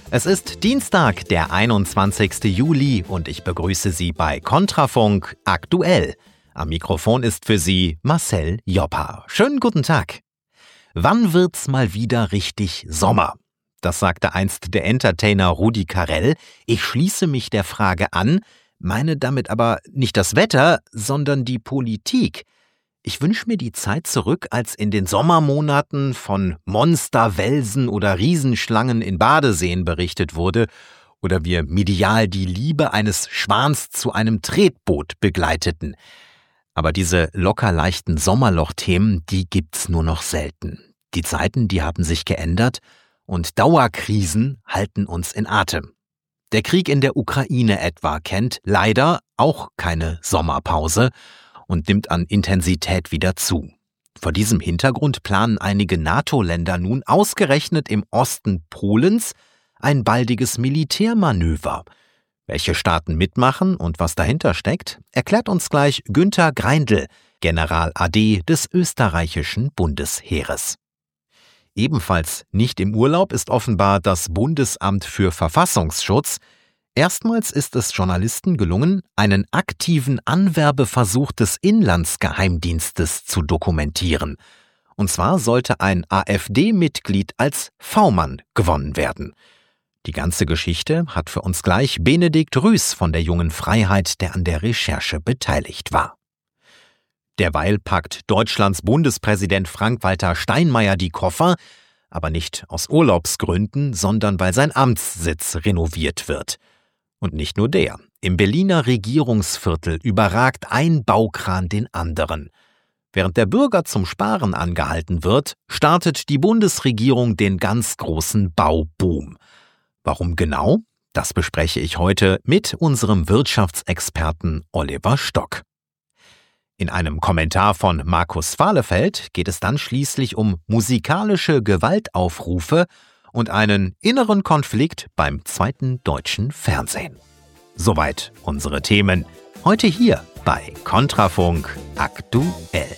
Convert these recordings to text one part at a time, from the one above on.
Es ist Dienstag, der 21. Juli und ich begrüße Sie bei Kontrafunk aktuell. Am Mikrofon ist für Sie Marcel Joppa. Schönen guten Tag. Wann wird's mal wieder richtig Sommer? Das sagte einst der Entertainer Rudi Carrell. Ich schließe mich der Frage an, meine damit aber nicht das Wetter, sondern die Politik. Ich wünsche mir die Zeit zurück, als in den Sommermonaten von Monsterwelsen oder Riesenschlangen in Badeseen berichtet wurde oder wir medial die Liebe eines Schwans zu einem Tretboot begleiteten. Aber diese locker leichten Sommerloch-Themen, die gibt's nur noch selten. Die Zeiten, die haben sich geändert und Dauerkrisen halten uns in Atem. Der Krieg in der Ukraine etwa kennt leider auch keine Sommerpause und nimmt an Intensität wieder zu. Vor diesem Hintergrund planen einige NATO-Länder nun ausgerechnet im Osten Polens ein baldiges Militärmanöver. Welche Staaten mitmachen und was dahinter steckt, erklärt uns gleich Günther Greindl, General AD des österreichischen Bundesheeres. Ebenfalls nicht im Urlaub ist offenbar das Bundesamt für Verfassungsschutz. Erstmals ist es Journalisten gelungen, einen aktiven Anwerbeversuch des Inlandsgeheimdienstes zu dokumentieren. Und zwar sollte ein AfD-Mitglied als V-Mann gewonnen werden. Die ganze Geschichte hat für uns gleich Benedikt Rüß von der Jungen Freiheit, der an der Recherche beteiligt war. Derweil packt Deutschlands Bundespräsident Frank-Walter Steinmeier die Koffer, aber nicht aus Urlaubsgründen, sondern weil sein Amtssitz renoviert wird. Und nicht nur der. Im Berliner Regierungsviertel überragt ein Baukran den anderen. Während der Bürger zum Sparen angehalten wird, startet die Bundesregierung den ganz großen Bauboom. Warum genau? Das bespreche ich heute mit unserem Wirtschaftsexperten Oliver Stock. In einem Kommentar von Markus Fahlefeld geht es dann schließlich um musikalische Gewaltaufrufe und einen inneren Konflikt beim zweiten deutschen Fernsehen. Soweit unsere Themen. Heute hier bei Kontrafunk aktuell.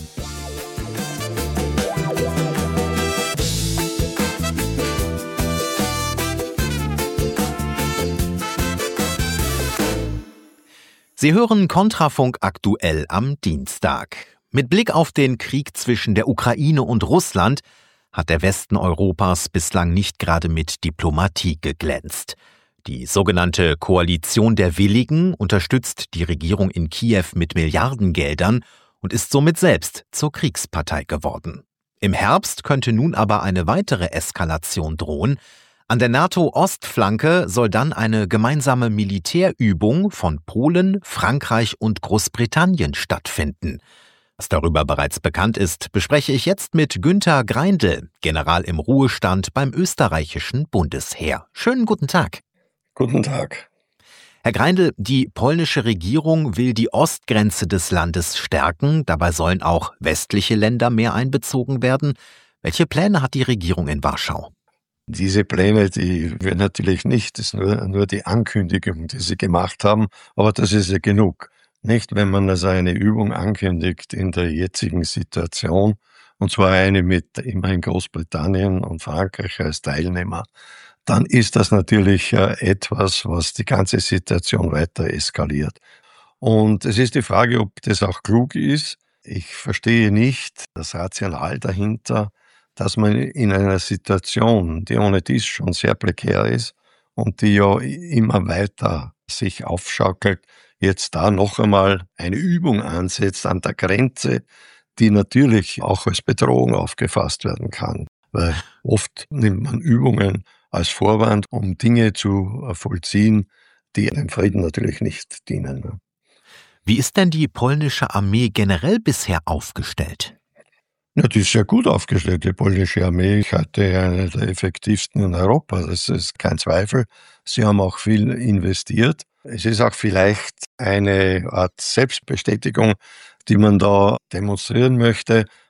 Sie hören Kontrafunk aktuell am Dienstag. Mit Blick auf den Krieg zwischen der Ukraine und Russland hat der Westen Europas bislang nicht gerade mit Diplomatie geglänzt. Die sogenannte Koalition der Willigen unterstützt die Regierung in Kiew mit Milliardengeldern und ist somit selbst zur Kriegspartei geworden. Im Herbst könnte nun aber eine weitere Eskalation drohen. An der NATO-Ostflanke soll dann eine gemeinsame Militärübung von Polen, Frankreich und Großbritannien stattfinden. Was darüber bereits bekannt ist, bespreche ich jetzt mit Günther Greindl, General im Ruhestand beim österreichischen Bundesheer. Schönen guten Tag. Guten Tag. Herr Greindl, die polnische Regierung will die Ostgrenze des Landes stärken. Dabei sollen auch westliche Länder mehr einbezogen werden. Welche Pläne hat die Regierung in Warschau? Diese Pläne, die wir natürlich nicht, das ist nur die Ankündigung, die sie gemacht haben, aber das ist ja genug. Nicht, wenn man also eine Übung ankündigt in der jetzigen Situation, und zwar eine mit immerhin Großbritannien und Frankreich als Teilnehmer, dann ist das natürlich etwas, was die ganze Situation weiter eskaliert. Und es ist die Frage, ob das auch klug ist. Ich verstehe nicht das Rational dahinter, dass man in einer Situation, die ohne dies schon sehr prekär ist und die ja immer weiter sich aufschaukelt, jetzt da noch einmal eine Übung ansetzt an der Grenze, die natürlich auch als Bedrohung aufgefasst werden kann. Weil oft nimmt man Übungen als Vorwand, um Dinge zu vollziehen, die dem Frieden natürlich nicht dienen. Wie ist denn die polnische Armee generell bisher aufgestellt? Ja, die ist sehr gut aufgestellt, die polnische Armee. Ich halte eine der effektivsten in Europa, das ist kein Zweifel. Sie haben auch viel investiert. Es ist auch vielleicht eine Art Selbstbestätigung, die man da demonstrieren möchte.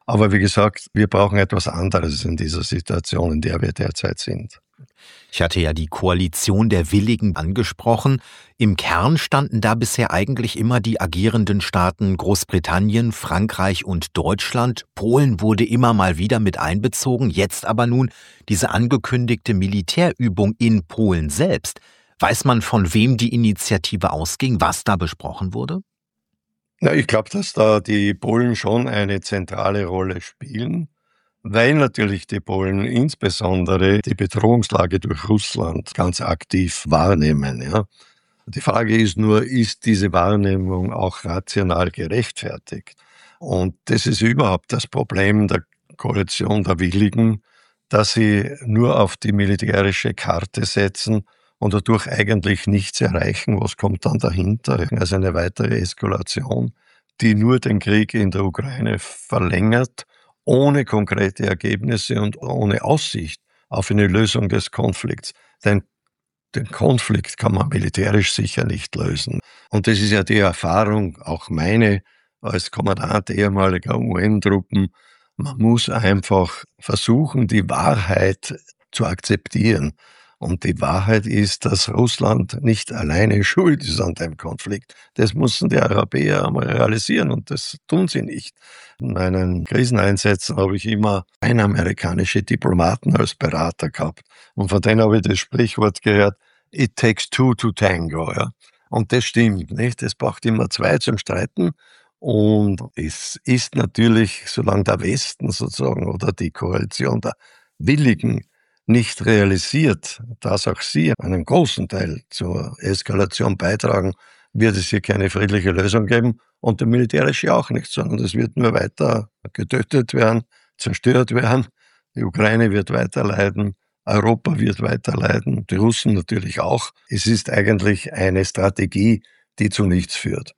Aber wie gesagt, wir brauchen etwas anderes in dieser Situation, in der wir derzeit sind. Ich hatte ja die Koalition der Willigen angesprochen. Im Kern standen da bisher eigentlich immer die agierenden Staaten Großbritannien, Frankreich und Deutschland. Polen wurde immer mal wieder mit einbezogen, jetzt aber nun diese angekündigte Militärübung in Polen selbst. Weiß man, von wem die Initiative ausging, was da besprochen wurde? Na, ich glaube, dass da die Polen schon eine zentrale Rolle spielen, weil natürlich die Polen insbesondere die Bedrohungslage durch Russland ganz aktiv wahrnehmen. Ja. Die Frage ist nur, ist diese Wahrnehmung auch rational gerechtfertigt? Und das ist überhaupt das Problem der Koalition der Willigen, dass sie nur auf die militärische Karte setzen und dadurch eigentlich nichts erreichen. Was kommt dann dahinter? Also eine weitere Eskalation, die nur den Krieg in der Ukraine verlängert, ohne konkrete Ergebnisse und ohne Aussicht auf eine Lösung des Konflikts. Denn den Konflikt kann man militärisch sicher nicht lösen. Und das ist ja die Erfahrung, auch meine als Kommandant ehemaliger UN-Truppen. Man muss einfach versuchen, die Wahrheit zu akzeptieren. Und die Wahrheit ist, dass Russland nicht alleine schuld ist an dem Konflikt. Das mussten die Europäer einmal realisieren und das tun sie nicht. In meinen Kriseneinsätzen habe ich immer amerikanische Diplomaten als Berater gehabt. Und von denen habe ich das Sprichwort gehört, it takes two to tango. Ja. Und das stimmt, nicht? Es braucht immer zwei zum Streiten. Und es ist natürlich, solange der Westen sozusagen oder die Koalition der Willigen nicht realisiert, dass auch sie einen großen Teil zur Eskalation beitragen, wird es hier keine friedliche Lösung geben und der militärische auch nicht, sondern es wird nur weiter getötet werden, zerstört werden. Die Ukraine wird weiter leiden, Europa wird weiter leiden, die Russen natürlich auch. Es ist eigentlich eine Strategie, die zu nichts führt.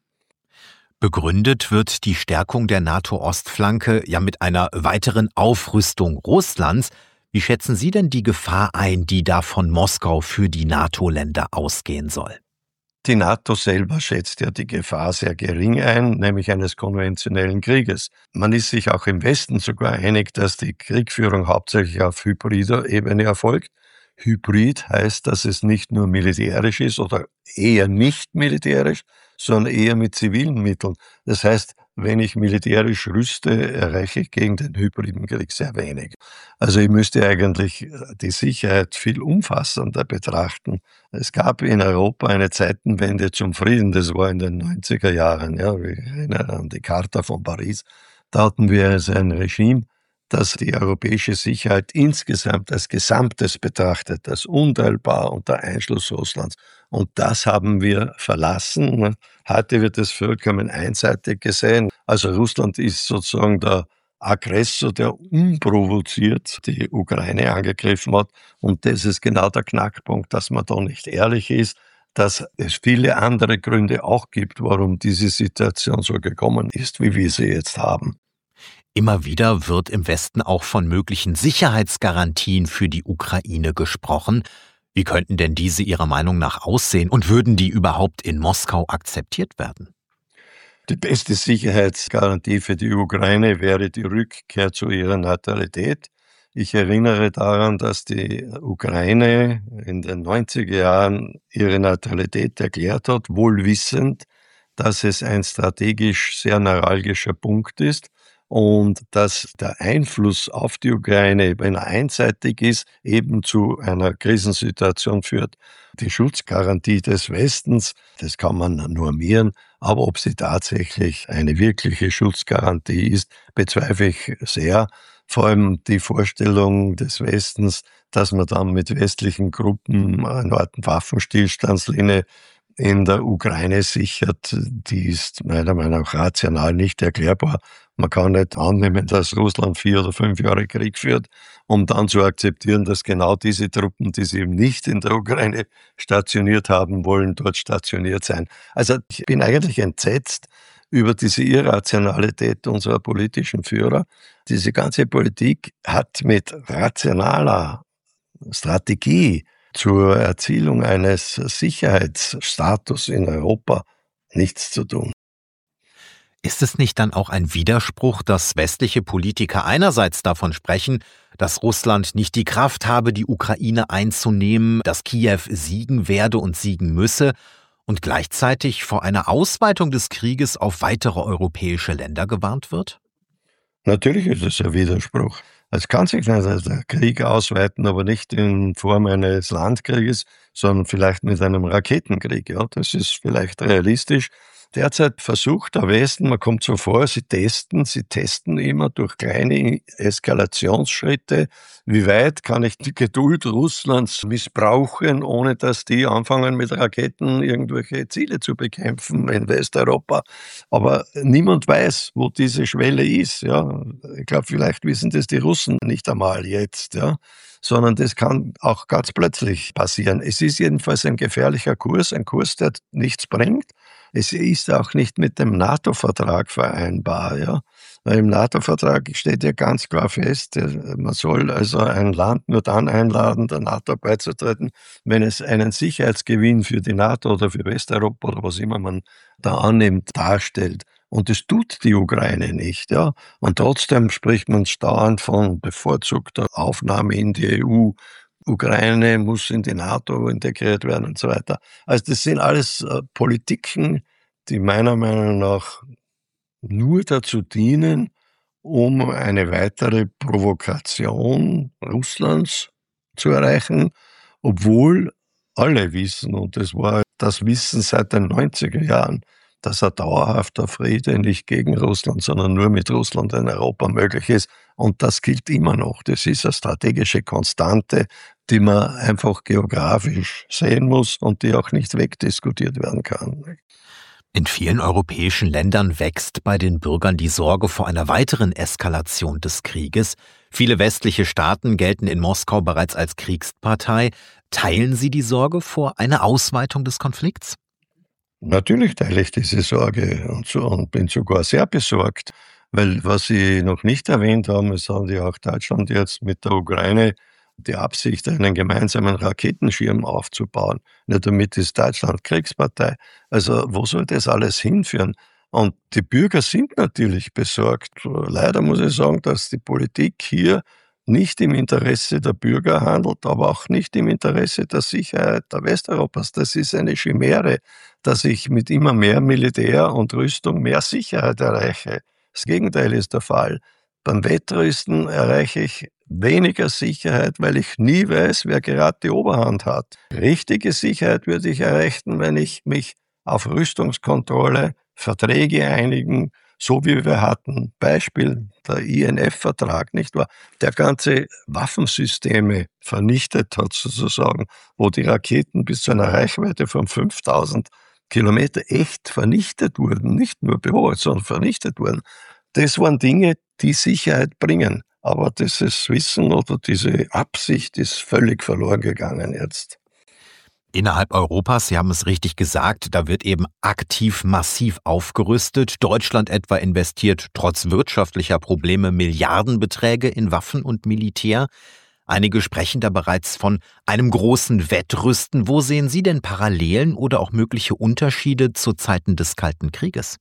Begründet wird die Stärkung der NATO-Ostflanke ja mit einer weiteren Aufrüstung Russlands. Wie schätzen Sie denn die Gefahr ein, die da von Moskau für die NATO-Länder ausgehen soll? Die NATO selber schätzt ja die Gefahr sehr gering ein, nämlich eines konventionellen Krieges. Man ist sich auch im Westen sogar einig, dass die Kriegführung hauptsächlich auf hybrider Ebene erfolgt. Hybrid heißt, dass es nicht nur militärisch ist oder eher nicht militärisch, sondern eher mit zivilen Mitteln. Das heißt, wenn ich militärisch rüste, erreiche ich gegen den hybriden Krieg sehr wenig. Also ich müsste eigentlich die Sicherheit viel umfassender betrachten. Es gab in Europa eine Zeitenwende zum Frieden, das war in den 90er Jahren. Ja, ich erinnere an die Charta von Paris. Da hatten wir also ein Regime, das die europäische Sicherheit insgesamt als Gesamtes betrachtet, als unteilbar unter Einschluss Russlands. Und das haben wir verlassen. Heute wird es vollkommen einseitig gesehen. Also Russland ist sozusagen der Aggressor, der unprovoziert die Ukraine angegriffen hat. Und das ist genau der Knackpunkt, dass man da nicht ehrlich ist, dass es viele andere Gründe auch gibt, warum diese Situation so gekommen ist, wie wir sie jetzt haben. Immer wieder wird im Westen auch von möglichen Sicherheitsgarantien für die Ukraine gesprochen. Wie könnten denn diese Ihrer Meinung nach aussehen und würden die überhaupt in Moskau akzeptiert werden? Die beste Sicherheitsgarantie für die Ukraine wäre die Rückkehr zu ihrer Neutralität. Ich erinnere daran, dass die Ukraine in den 90er Jahren ihre Neutralität erklärt hat, wohl wissend, dass es ein strategisch sehr neuralgischer Punkt ist und dass der Einfluss auf die Ukraine, wenn er einseitig ist, eben zu einer Krisensituation führt. Die Schutzgarantie des Westens, das kann man normieren, aber ob sie tatsächlich eine wirkliche Schutzgarantie ist, bezweifle ich sehr. Vor allem die Vorstellung des Westens, dass man dann mit westlichen Gruppen eine Art Waffenstillstandslinie in der Ukraine sichert, die ist meiner Meinung nach rational nicht erklärbar. Man kann nicht annehmen, dass Russland 4 oder 5 Jahre Krieg führt, um dann zu akzeptieren, dass genau diese Truppen, die sie eben nicht in der Ukraine stationiert haben wollen, dort stationiert sein. Also ich bin eigentlich entsetzt über diese Irrationalität unserer politischen Führer. Diese ganze Politik hat mit rationaler Strategie zur Erzielung eines Sicherheitsstatus in Europa nichts zu tun. Ist es nicht dann auch ein Widerspruch, dass westliche Politiker einerseits davon sprechen, dass Russland nicht die Kraft habe, die Ukraine einzunehmen, dass Kiew siegen werde und siegen müsse, und gleichzeitig vor einer Ausweitung des Krieges auf weitere europäische Länder gewarnt wird? Natürlich ist es ein Widerspruch. Es kann sich nicht der Krieg ausweiten, aber nicht in Form eines Landkrieges, sondern vielleicht mit einem Raketenkrieg. Ja, das ist vielleicht realistisch. Derzeit versucht der Westen, man kommt so vor, sie testen immer durch kleine Eskalationsschritte. Wie weit kann ich die Geduld Russlands missbrauchen, ohne dass die anfangen, mit Raketen irgendwelche Ziele zu bekämpfen in Westeuropa? Aber niemand weiß, wo diese Schwelle ist. Ja, ich glaube, vielleicht wissen das die Russen nicht einmal jetzt, ja, sondern das kann auch ganz plötzlich passieren. Es ist jedenfalls ein gefährlicher Kurs, ein Kurs, der nichts bringt. Es ist auch nicht mit dem NATO-Vertrag vereinbar, ja. Weil im NATO-Vertrag steht ja ganz klar fest, man soll also ein Land nur dann einladen, der NATO beizutreten, wenn es einen Sicherheitsgewinn für die NATO oder für Westeuropa oder was immer man da annimmt, darstellt. Und das tut die Ukraine nicht, ja. Und trotzdem spricht man dauernd von bevorzugter Aufnahme in die EU. Ukraine muss in die NATO integriert werden und so weiter. Also das sind alles Politiken, die meiner Meinung nach nur dazu dienen, um eine weitere Provokation Russlands zu erreichen, obwohl alle wissen, und das Wissen seit den 90er Jahren, dass ein dauerhafter Friede nicht gegen Russland, sondern nur mit Russland in Europa möglich ist. Und das gilt immer noch. Das ist eine strategische Konstante, die man einfach geografisch sehen muss und die auch nicht wegdiskutiert werden kann. In vielen europäischen Ländern wächst bei den Bürgern die Sorge vor einer weiteren Eskalation des Krieges. Viele westliche Staaten gelten in Moskau bereits als Kriegspartei. Teilen Sie die Sorge vor einer Ausweitung des Konflikts? Natürlich teile ich diese Sorge und bin sogar sehr besorgt, weil was Sie noch nicht erwähnt haben, es hat ja auch Deutschland jetzt mit der Ukraine die Absicht, einen gemeinsamen Raketenschirm aufzubauen. Nicht damit ist Deutschland Kriegspartei. Also wo soll das alles hinführen? Und die Bürger sind natürlich besorgt. Leider muss ich sagen, dass die Politik hier nicht im Interesse der Bürger handelt, aber auch nicht im Interesse der Sicherheit der Westeuropas. Das ist eine Chimäre, dass ich mit immer mehr Militär und Rüstung mehr Sicherheit erreiche. Das Gegenteil ist der Fall. Beim Wettrüsten erreiche ich weniger Sicherheit, weil ich nie weiß, wer gerade die Oberhand hat. Richtige Sicherheit würde ich erreichen, wenn ich mich auf Rüstungskontrolle, Verträge einigen, so wie wir hatten. Beispiel der INF-Vertrag, nicht wahr? Der ganze Waffensysteme vernichtet hat sozusagen, wo die Raketen bis zu einer Reichweite von 5000 Kilometer echt vernichtet wurden, nicht nur behoben, sondern vernichtet wurden. Das waren Dinge, die Sicherheit bringen. Aber dieses Wissen oder diese Absicht ist völlig verloren gegangen jetzt. Innerhalb Europas, Sie haben es richtig gesagt, da wird eben aktiv massiv aufgerüstet. Deutschland etwa investiert trotz wirtschaftlicher Probleme Milliardenbeträge in Waffen und Militär. Einige sprechen da bereits von einem großen Wettrüsten. Wo sehen Sie denn Parallelen oder auch mögliche Unterschiede zu Zeiten des Kalten Krieges?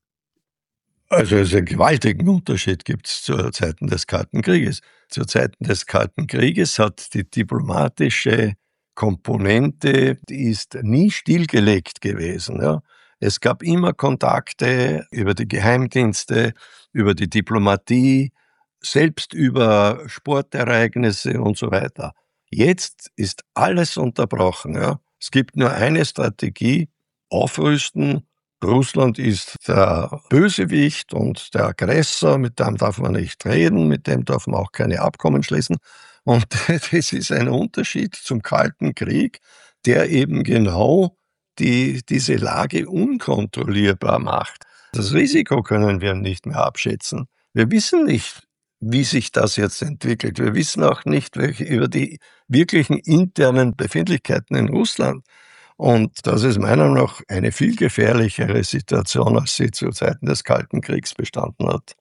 Also einen gewaltigen Unterschied gibt es zu Zeiten des Kalten Krieges. Zu Zeiten des Kalten Krieges hat die diplomatische Komponente, die ist nie stillgelegt gewesen. Ja. Es gab immer Kontakte über die Geheimdienste, über die Diplomatie, selbst über Sportereignisse und so weiter. Jetzt ist alles unterbrochen. Ja. Es gibt nur eine Strategie: Aufrüsten. Russland ist der Bösewicht und der Aggressor, mit dem darf man nicht reden, mit dem darf man auch keine Abkommen schließen. Und das ist ein Unterschied zum Kalten Krieg, der eben genau diese Lage unkontrollierbar macht. Das Risiko können wir nicht mehr abschätzen. Wir wissen nicht, wie sich das jetzt entwickelt. Wir wissen auch nicht über die wirklichen internen Befindlichkeiten in Russland. Und das ist meiner Meinung nach eine viel gefährlichere Situation, als sie zu Zeiten des Kalten Kriegs bestanden hat.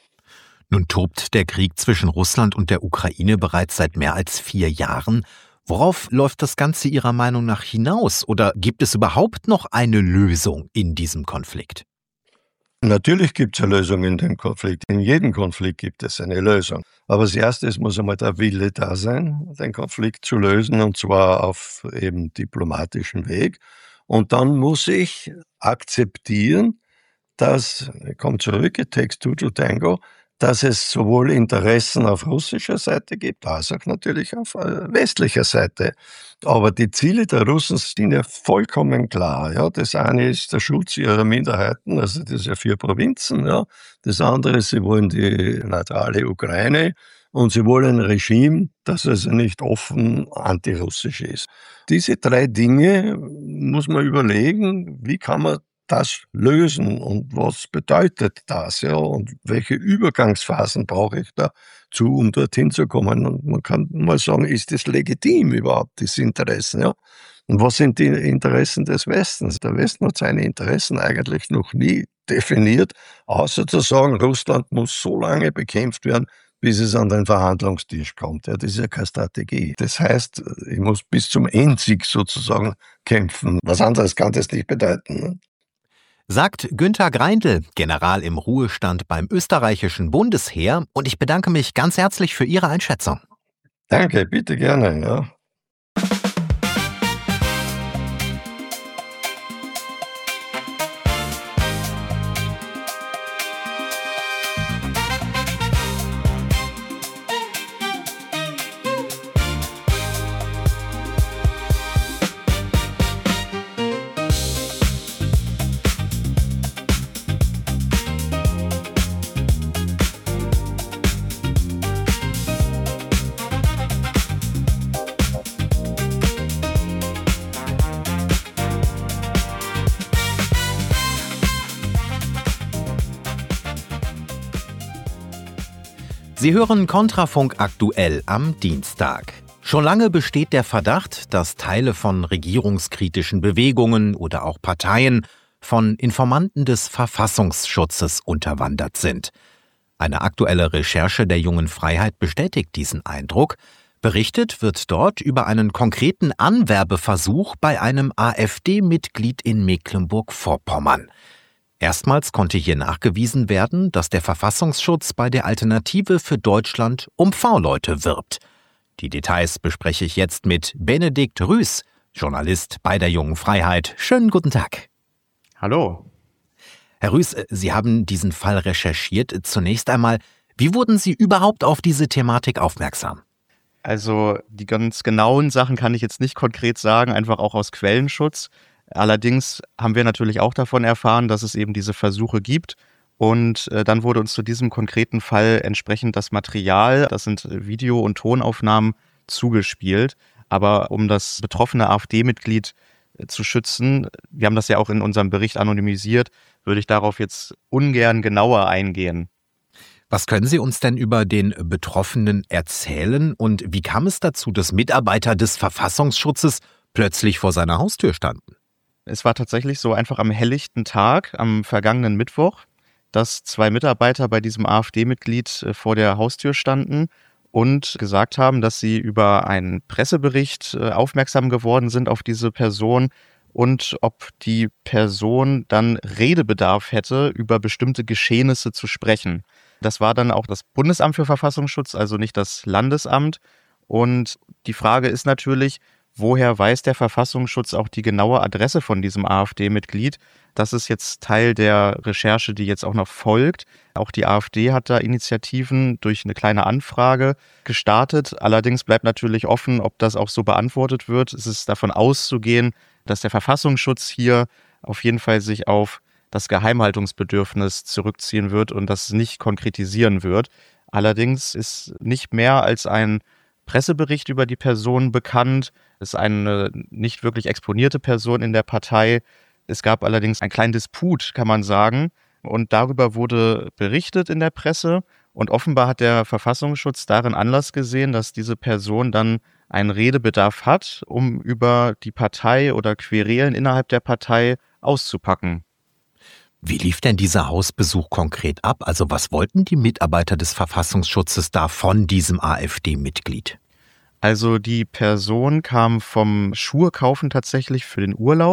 Nun tobt der Krieg zwischen Russland und der Ukraine bereits seit mehr als 4 Jahren. Worauf läuft das Ganze Ihrer Meinung nach hinaus? Oder gibt es überhaupt noch eine Lösung in diesem Konflikt? Natürlich gibt es eine Lösung in dem Konflikt. In jedem Konflikt gibt es eine Lösung. Aber als erstes muss einmal der Wille da sein, den Konflikt zu lösen, und zwar auf eben diplomatischen Weg. Und dann muss ich akzeptieren, dass, ich komme zurück, it takes two to tango, dass es sowohl Interessen auf russischer Seite gibt, als auch natürlich auf westlicher Seite. Aber die Ziele der Russen sind ja vollkommen klar. Ja. Das eine ist der Schutz ihrer Minderheiten, also das ist ja 4 Provinzen. Ja. Das andere ist, sie wollen die neutrale Ukraine und sie wollen ein Regime, das also nicht offen antirussisch ist. Diese 3 Dinge muss man überlegen, wie kann man das lösen und was bedeutet das, ja, und welche Übergangsphasen brauche ich dazu, um dorthin zu kommen. Und man kann mal sagen, ist das legitim überhaupt, diese Interessen, ja? Und was sind die Interessen des Westens? Der Westen hat seine Interessen eigentlich noch nie definiert, außer zu sagen, Russland muss so lange bekämpft werden, bis es an den Verhandlungstisch kommt. Ja, das ist ja keine Strategie. Das heißt, ich muss bis zum Endsieg sozusagen kämpfen. Was anderes kann das nicht bedeuten, ne? Sagt Günther Greindl, General im Ruhestand beim österreichischen Bundesheer, und ich bedanke mich ganz herzlich für Ihre Einschätzung. Danke, bitte gerne, ja. Sie hören Kontrafunk aktuell am Dienstag. Schon lange besteht der Verdacht, dass Teile von regierungskritischen Bewegungen oder auch Parteien von Informanten des Verfassungsschutzes unterwandert sind. Eine aktuelle Recherche der Jungen Freiheit bestätigt diesen Eindruck. Berichtet wird dort über einen konkreten Anwerbeversuch bei einem AfD-Mitglied in Mecklenburg-Vorpommern. Erstmals konnte hier nachgewiesen werden, dass der Verfassungsschutz bei der Alternative für Deutschland um V-Leute wirbt. Die Details bespreche ich jetzt mit Benedikt Rüß, Journalist bei der Jungen Freiheit. Schönen guten Tag. Hallo. Herr Rüß, Sie haben diesen Fall recherchiert. Zunächst einmal, wie wurden Sie überhaupt auf diese Thematik aufmerksam? Also die ganz genauen Sachen kann ich jetzt nicht konkret sagen, einfach auch aus Quellenschutz. Allerdings haben wir natürlich auch davon erfahren, dass es eben diese Versuche gibt. Und dann wurde uns zu diesem konkreten Fall entsprechend das Material, das sind Video- und Tonaufnahmen, zugespielt. Aber um das betroffene AfD-Mitglied zu schützen, wir haben das ja auch in unserem Bericht anonymisiert, würde ich darauf jetzt ungern genauer eingehen. Was können Sie uns denn über den Betroffenen erzählen und wie kam es dazu, dass Mitarbeiter des Verfassungsschutzes plötzlich vor seiner Haustür standen? Es war tatsächlich so einfach am helllichten Tag, am vergangenen Mittwoch, dass 2 Mitarbeiter bei diesem AfD-Mitglied vor der Haustür standen und gesagt haben, dass sie über einen Pressebericht aufmerksam geworden sind auf diese Person und ob die Person dann Redebedarf hätte, über bestimmte Geschehnisse zu sprechen. Das war dann auch das Bundesamt für Verfassungsschutz, also nicht das Landesamt. Und die Frage ist natürlich, woher weiß der Verfassungsschutz auch die genaue Adresse von diesem AfD-Mitglied? Das ist jetzt Teil der Recherche, die jetzt auch noch folgt. Auch die AfD hat da Initiativen durch eine kleine Anfrage gestartet. Allerdings bleibt natürlich offen, ob das auch so beantwortet wird. Es ist davon auszugehen, dass der Verfassungsschutz hier auf jeden Fall sich auf das Geheimhaltungsbedürfnis zurückziehen wird und das nicht konkretisieren wird. Allerdings ist nicht mehr als ein Pressebericht über die Person bekannt. Es ist eine nicht wirklich exponierte Person in der Partei. Es gab allerdings einen kleinen Disput, kann man sagen. Und darüber wurde berichtet in der Presse. Und offenbar hat der Verfassungsschutz darin Anlass gesehen, dass diese Person dann einen Redebedarf hat, um über die Partei oder Querelen innerhalb der Partei auszupacken. Wie lief denn dieser Hausbesuch konkret ab? Also was wollten die Mitarbeiter des Verfassungsschutzes da von diesem AfD-Mitglied? Also die Person kam vom Schuhe kaufen tatsächlich für den Urlaub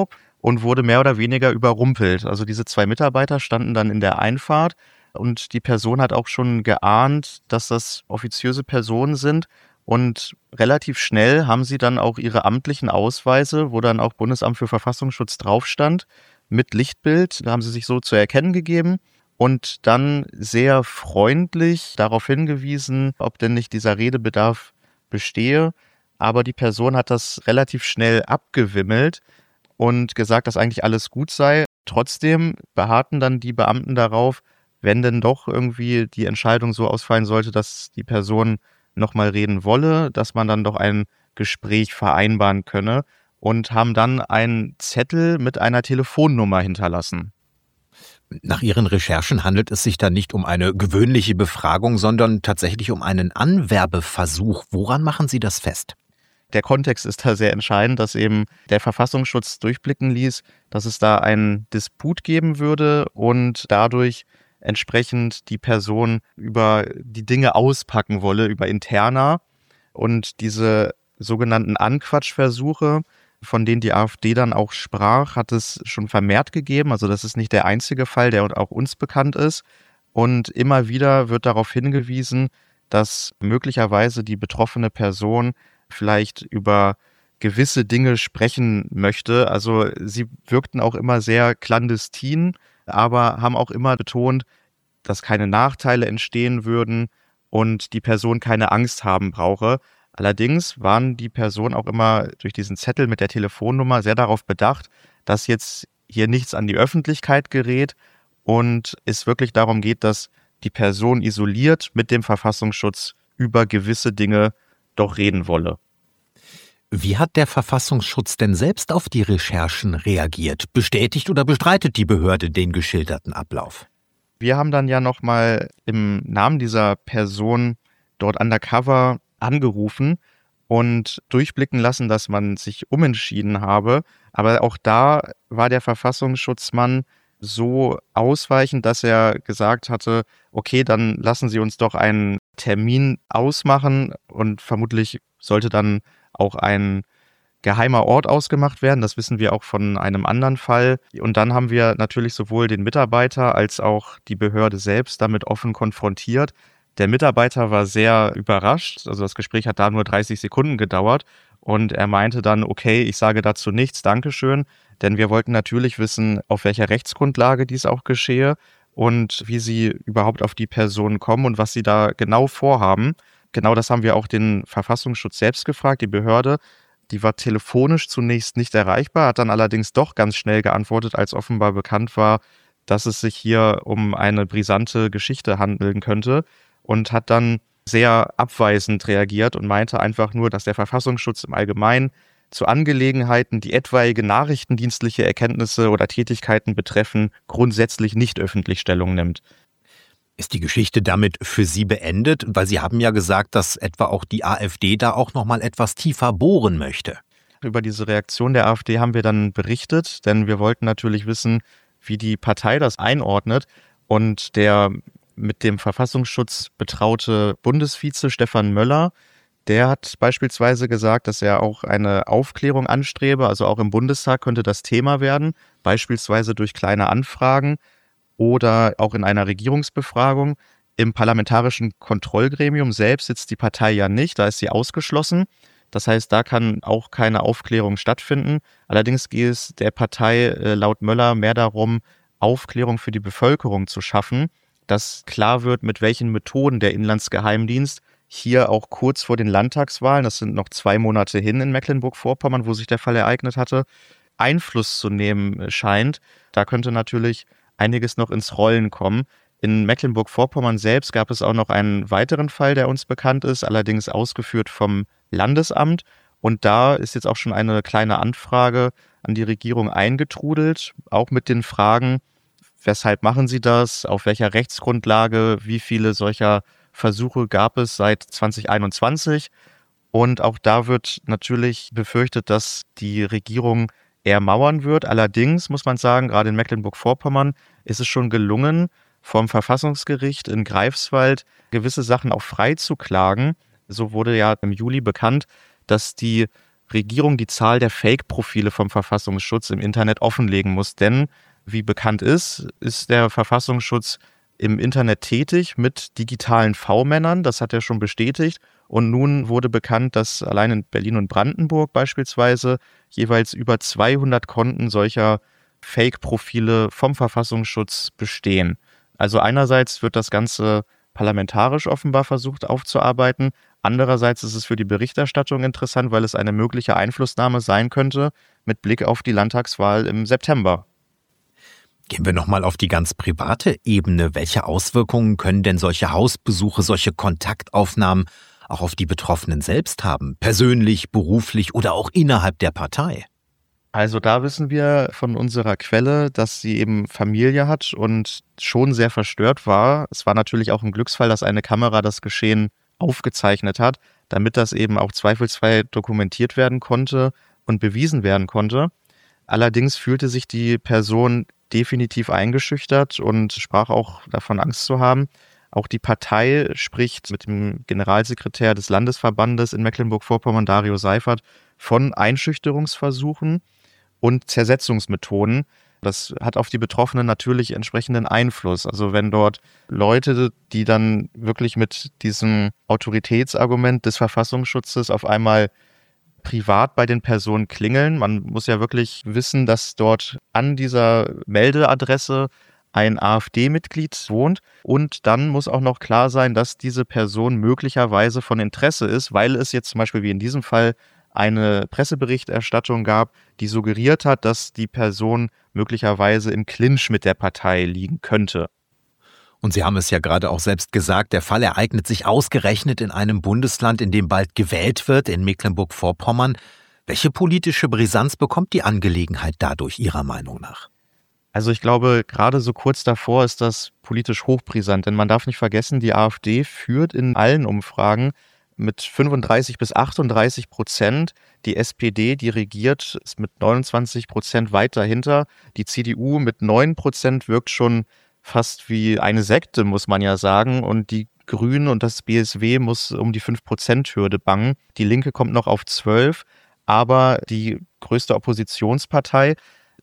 und wurde mehr oder weniger überrumpelt. Also diese 2 Mitarbeiter standen dann in der Einfahrt und die Person hat auch schon geahnt, dass das offiziöse Personen sind. Und relativ schnell haben sie dann auch ihre amtlichen Ausweise, wo dann auch Bundesamt für Verfassungsschutz drauf stand, mit Lichtbild. Da haben sie sich so zu erkennen gegeben und dann sehr freundlich darauf hingewiesen, ob denn nicht dieser Redebedarf bestehe. Aber die Person hat das relativ schnell abgewimmelt und gesagt, dass eigentlich alles gut sei. Trotzdem beharrten dann die Beamten darauf, wenn denn doch irgendwie die Entscheidung so ausfallen sollte, dass die Person nochmal reden wolle, dass man dann doch ein Gespräch vereinbaren könne und haben dann einen Zettel mit einer Telefonnummer hinterlassen. Nach Ihren Recherchen handelt es sich da nicht um eine gewöhnliche Befragung, sondern tatsächlich um einen Anwerbeversuch. Woran machen Sie das fest? Der Kontext ist da sehr entscheidend, dass eben der Verfassungsschutz durchblicken ließ, dass es da einen Disput geben würde und dadurch entsprechend die Person über die Dinge auspacken wolle, über Interna. Und diese sogenannten Anquatschversuche, von denen die AfD dann auch sprach, hat es schon vermehrt gegeben. Also das ist nicht der einzige Fall, der auch uns bekannt ist. Und immer wieder wird darauf hingewiesen, dass möglicherweise die betroffene Person vielleicht über gewisse Dinge sprechen möchte. Also sie wirkten auch immer sehr clandestin, aber haben auch immer betont, dass keine Nachteile entstehen würden und die Person keine Angst haben brauche. Allerdings waren die Personen auch immer durch diesen Zettel mit der Telefonnummer sehr darauf bedacht, dass jetzt hier nichts an die Öffentlichkeit gerät und es wirklich darum geht, dass die Person isoliert mit dem Verfassungsschutz über gewisse Dinge doch reden wolle. Wie hat der Verfassungsschutz denn selbst auf die Recherchen reagiert? Bestätigt oder bestreitet die Behörde den geschilderten Ablauf? Wir haben dann ja nochmal im Namen dieser Person dort undercover angerufen und durchblicken lassen, dass man sich umentschieden habe. Aber auch da war der Verfassungsschutzmann so ausweichend, dass er gesagt hatte, okay, dann lassen Sie uns doch einen Termin ausmachen und vermutlich sollte dann auch ein geheimer Ort ausgemacht werden. Das wissen wir auch von einem anderen Fall. Und dann haben wir natürlich sowohl den Mitarbeiter als auch die Behörde selbst damit offen konfrontiert. Der Mitarbeiter war sehr überrascht. Also das Gespräch hat da nur 30 Sekunden gedauert. Und er meinte dann, okay, ich sage dazu nichts, Dankeschön. Denn wir wollten natürlich wissen, auf welcher Rechtsgrundlage dies auch geschehe und wie sie überhaupt auf die Person kommen und was sie da genau vorhaben. Genau das haben wir auch den Verfassungsschutz selbst gefragt, die Behörde. Die war telefonisch zunächst nicht erreichbar, hat dann allerdings doch ganz schnell geantwortet, als offenbar bekannt war, dass es sich hier um eine brisante Geschichte handeln könnte und hat dann sehr abweisend reagiert und meinte einfach nur, dass der Verfassungsschutz im Allgemeinen zu Angelegenheiten, die etwaige nachrichtendienstliche Erkenntnisse oder Tätigkeiten betreffen, grundsätzlich nicht öffentlich Stellung nimmt. Ist die Geschichte damit für Sie beendet? Weil Sie haben ja gesagt, dass etwa auch die AfD da auch noch mal etwas tiefer bohren möchte. Über diese Reaktion der AfD haben wir dann berichtet, denn wir wollten natürlich wissen, wie die Partei das einordnet. Und der mit dem Verfassungsschutz betraute Bundesvize Stefan Möller, der hat beispielsweise gesagt, dass er auch eine Aufklärung anstrebe. Also auch im Bundestag könnte das Thema werden, beispielsweise durch kleine Anfragen oder auch in einer Regierungsbefragung. Im parlamentarischen Kontrollgremium selbst sitzt die Partei ja nicht, da ist sie ausgeschlossen. Das heißt, da kann auch keine Aufklärung stattfinden. Allerdings geht es der Partei laut Möller mehr darum, Aufklärung für die Bevölkerung zu schaffen, dass klar wird, mit welchen Methoden der Inlandsgeheimdienst hier auch kurz vor den Landtagswahlen, das sind noch 2 Monate hin in Mecklenburg-Vorpommern, wo sich der Fall ereignet hatte, Einfluss zu nehmen scheint. Da könnte natürlich einiges noch ins Rollen kommen. In Mecklenburg-Vorpommern selbst gab es auch noch einen weiteren Fall, der uns bekannt ist, allerdings ausgeführt vom Landesamt. Und da ist jetzt auch schon eine kleine Anfrage an die Regierung eingetrudelt, auch mit den Fragen, weshalb machen Sie das, auf welcher Rechtsgrundlage, wie viele solcher Versuche gab es seit 2021. Und auch da wird natürlich befürchtet, dass die Regierung eher mauern wird. Allerdings muss man sagen, gerade in Mecklenburg-Vorpommern ist es schon gelungen, vom Verfassungsgericht in Greifswald gewisse Sachen auch freizuklagen. So wurde ja im Juli bekannt, dass die Regierung die Zahl der Fake-Profile vom Verfassungsschutz im Internet offenlegen muss. Denn, wie bekannt ist der Verfassungsschutz im Internet tätig mit digitalen V-Männern. Das hat er schon bestätigt. Und nun wurde bekannt, dass allein in Berlin und Brandenburg beispielsweise jeweils über 200 Konten solcher Fake-Profile vom Verfassungsschutz bestehen. Also einerseits wird das Ganze parlamentarisch offenbar versucht aufzuarbeiten. Andererseits ist es für die Berichterstattung interessant, weil es eine mögliche Einflussnahme sein könnte mit Blick auf die Landtagswahl im September. Gehen wir nochmal auf die ganz private Ebene. Welche Auswirkungen können denn solche Hausbesuche, solche Kontaktaufnahmen auch auf die Betroffenen selbst haben? Persönlich, beruflich oder auch innerhalb der Partei? Also da wissen wir von unserer Quelle, dass sie eben Familie hat und schon sehr verstört war. Es war natürlich auch ein Glücksfall, dass eine Kamera das Geschehen aufgezeichnet hat, damit das eben auch zweifelsfrei dokumentiert werden konnte und bewiesen werden konnte. Allerdings fühlte sich die Person definitiv eingeschüchtert und sprach auch davon, Angst zu haben. Auch die Partei spricht mit dem Generalsekretär des Landesverbandes in Mecklenburg-Vorpommern, Dario Seifert, von Einschüchterungsversuchen und Zersetzungsmethoden. Das hat auf die Betroffenen natürlich entsprechenden Einfluss. Also wenn dort Leute, die dann wirklich mit diesem Autoritätsargument des Verfassungsschutzes auf einmal privat bei den Personen klingeln, man muss ja wirklich wissen, dass dort an dieser Meldeadresse ein AfD-Mitglied wohnt und dann muss auch noch klar sein, dass diese Person möglicherweise von Interesse ist, weil es jetzt zum Beispiel wie in diesem Fall eine Presseberichterstattung gab, die suggeriert hat, dass die Person möglicherweise im Clinch mit der Partei liegen könnte. Und Sie haben es ja gerade auch selbst gesagt, der Fall ereignet sich ausgerechnet in einem Bundesland, in dem bald gewählt wird, in Mecklenburg-Vorpommern. Welche politische Brisanz bekommt die Angelegenheit dadurch Ihrer Meinung nach? Also ich glaube, gerade so kurz davor ist das politisch hochbrisant, denn man darf nicht vergessen, die AfD führt in allen Umfragen mit 35-38%. Die SPD, die regiert, ist mit 29% weit dahinter. Die CDU mit 9% wirkt schon fast wie eine Sekte, muss man ja sagen. Und die Grünen und das BSW muss um die 5%-Hürde bangen. Die Linke kommt noch auf 12%. Aber die größte Oppositionspartei,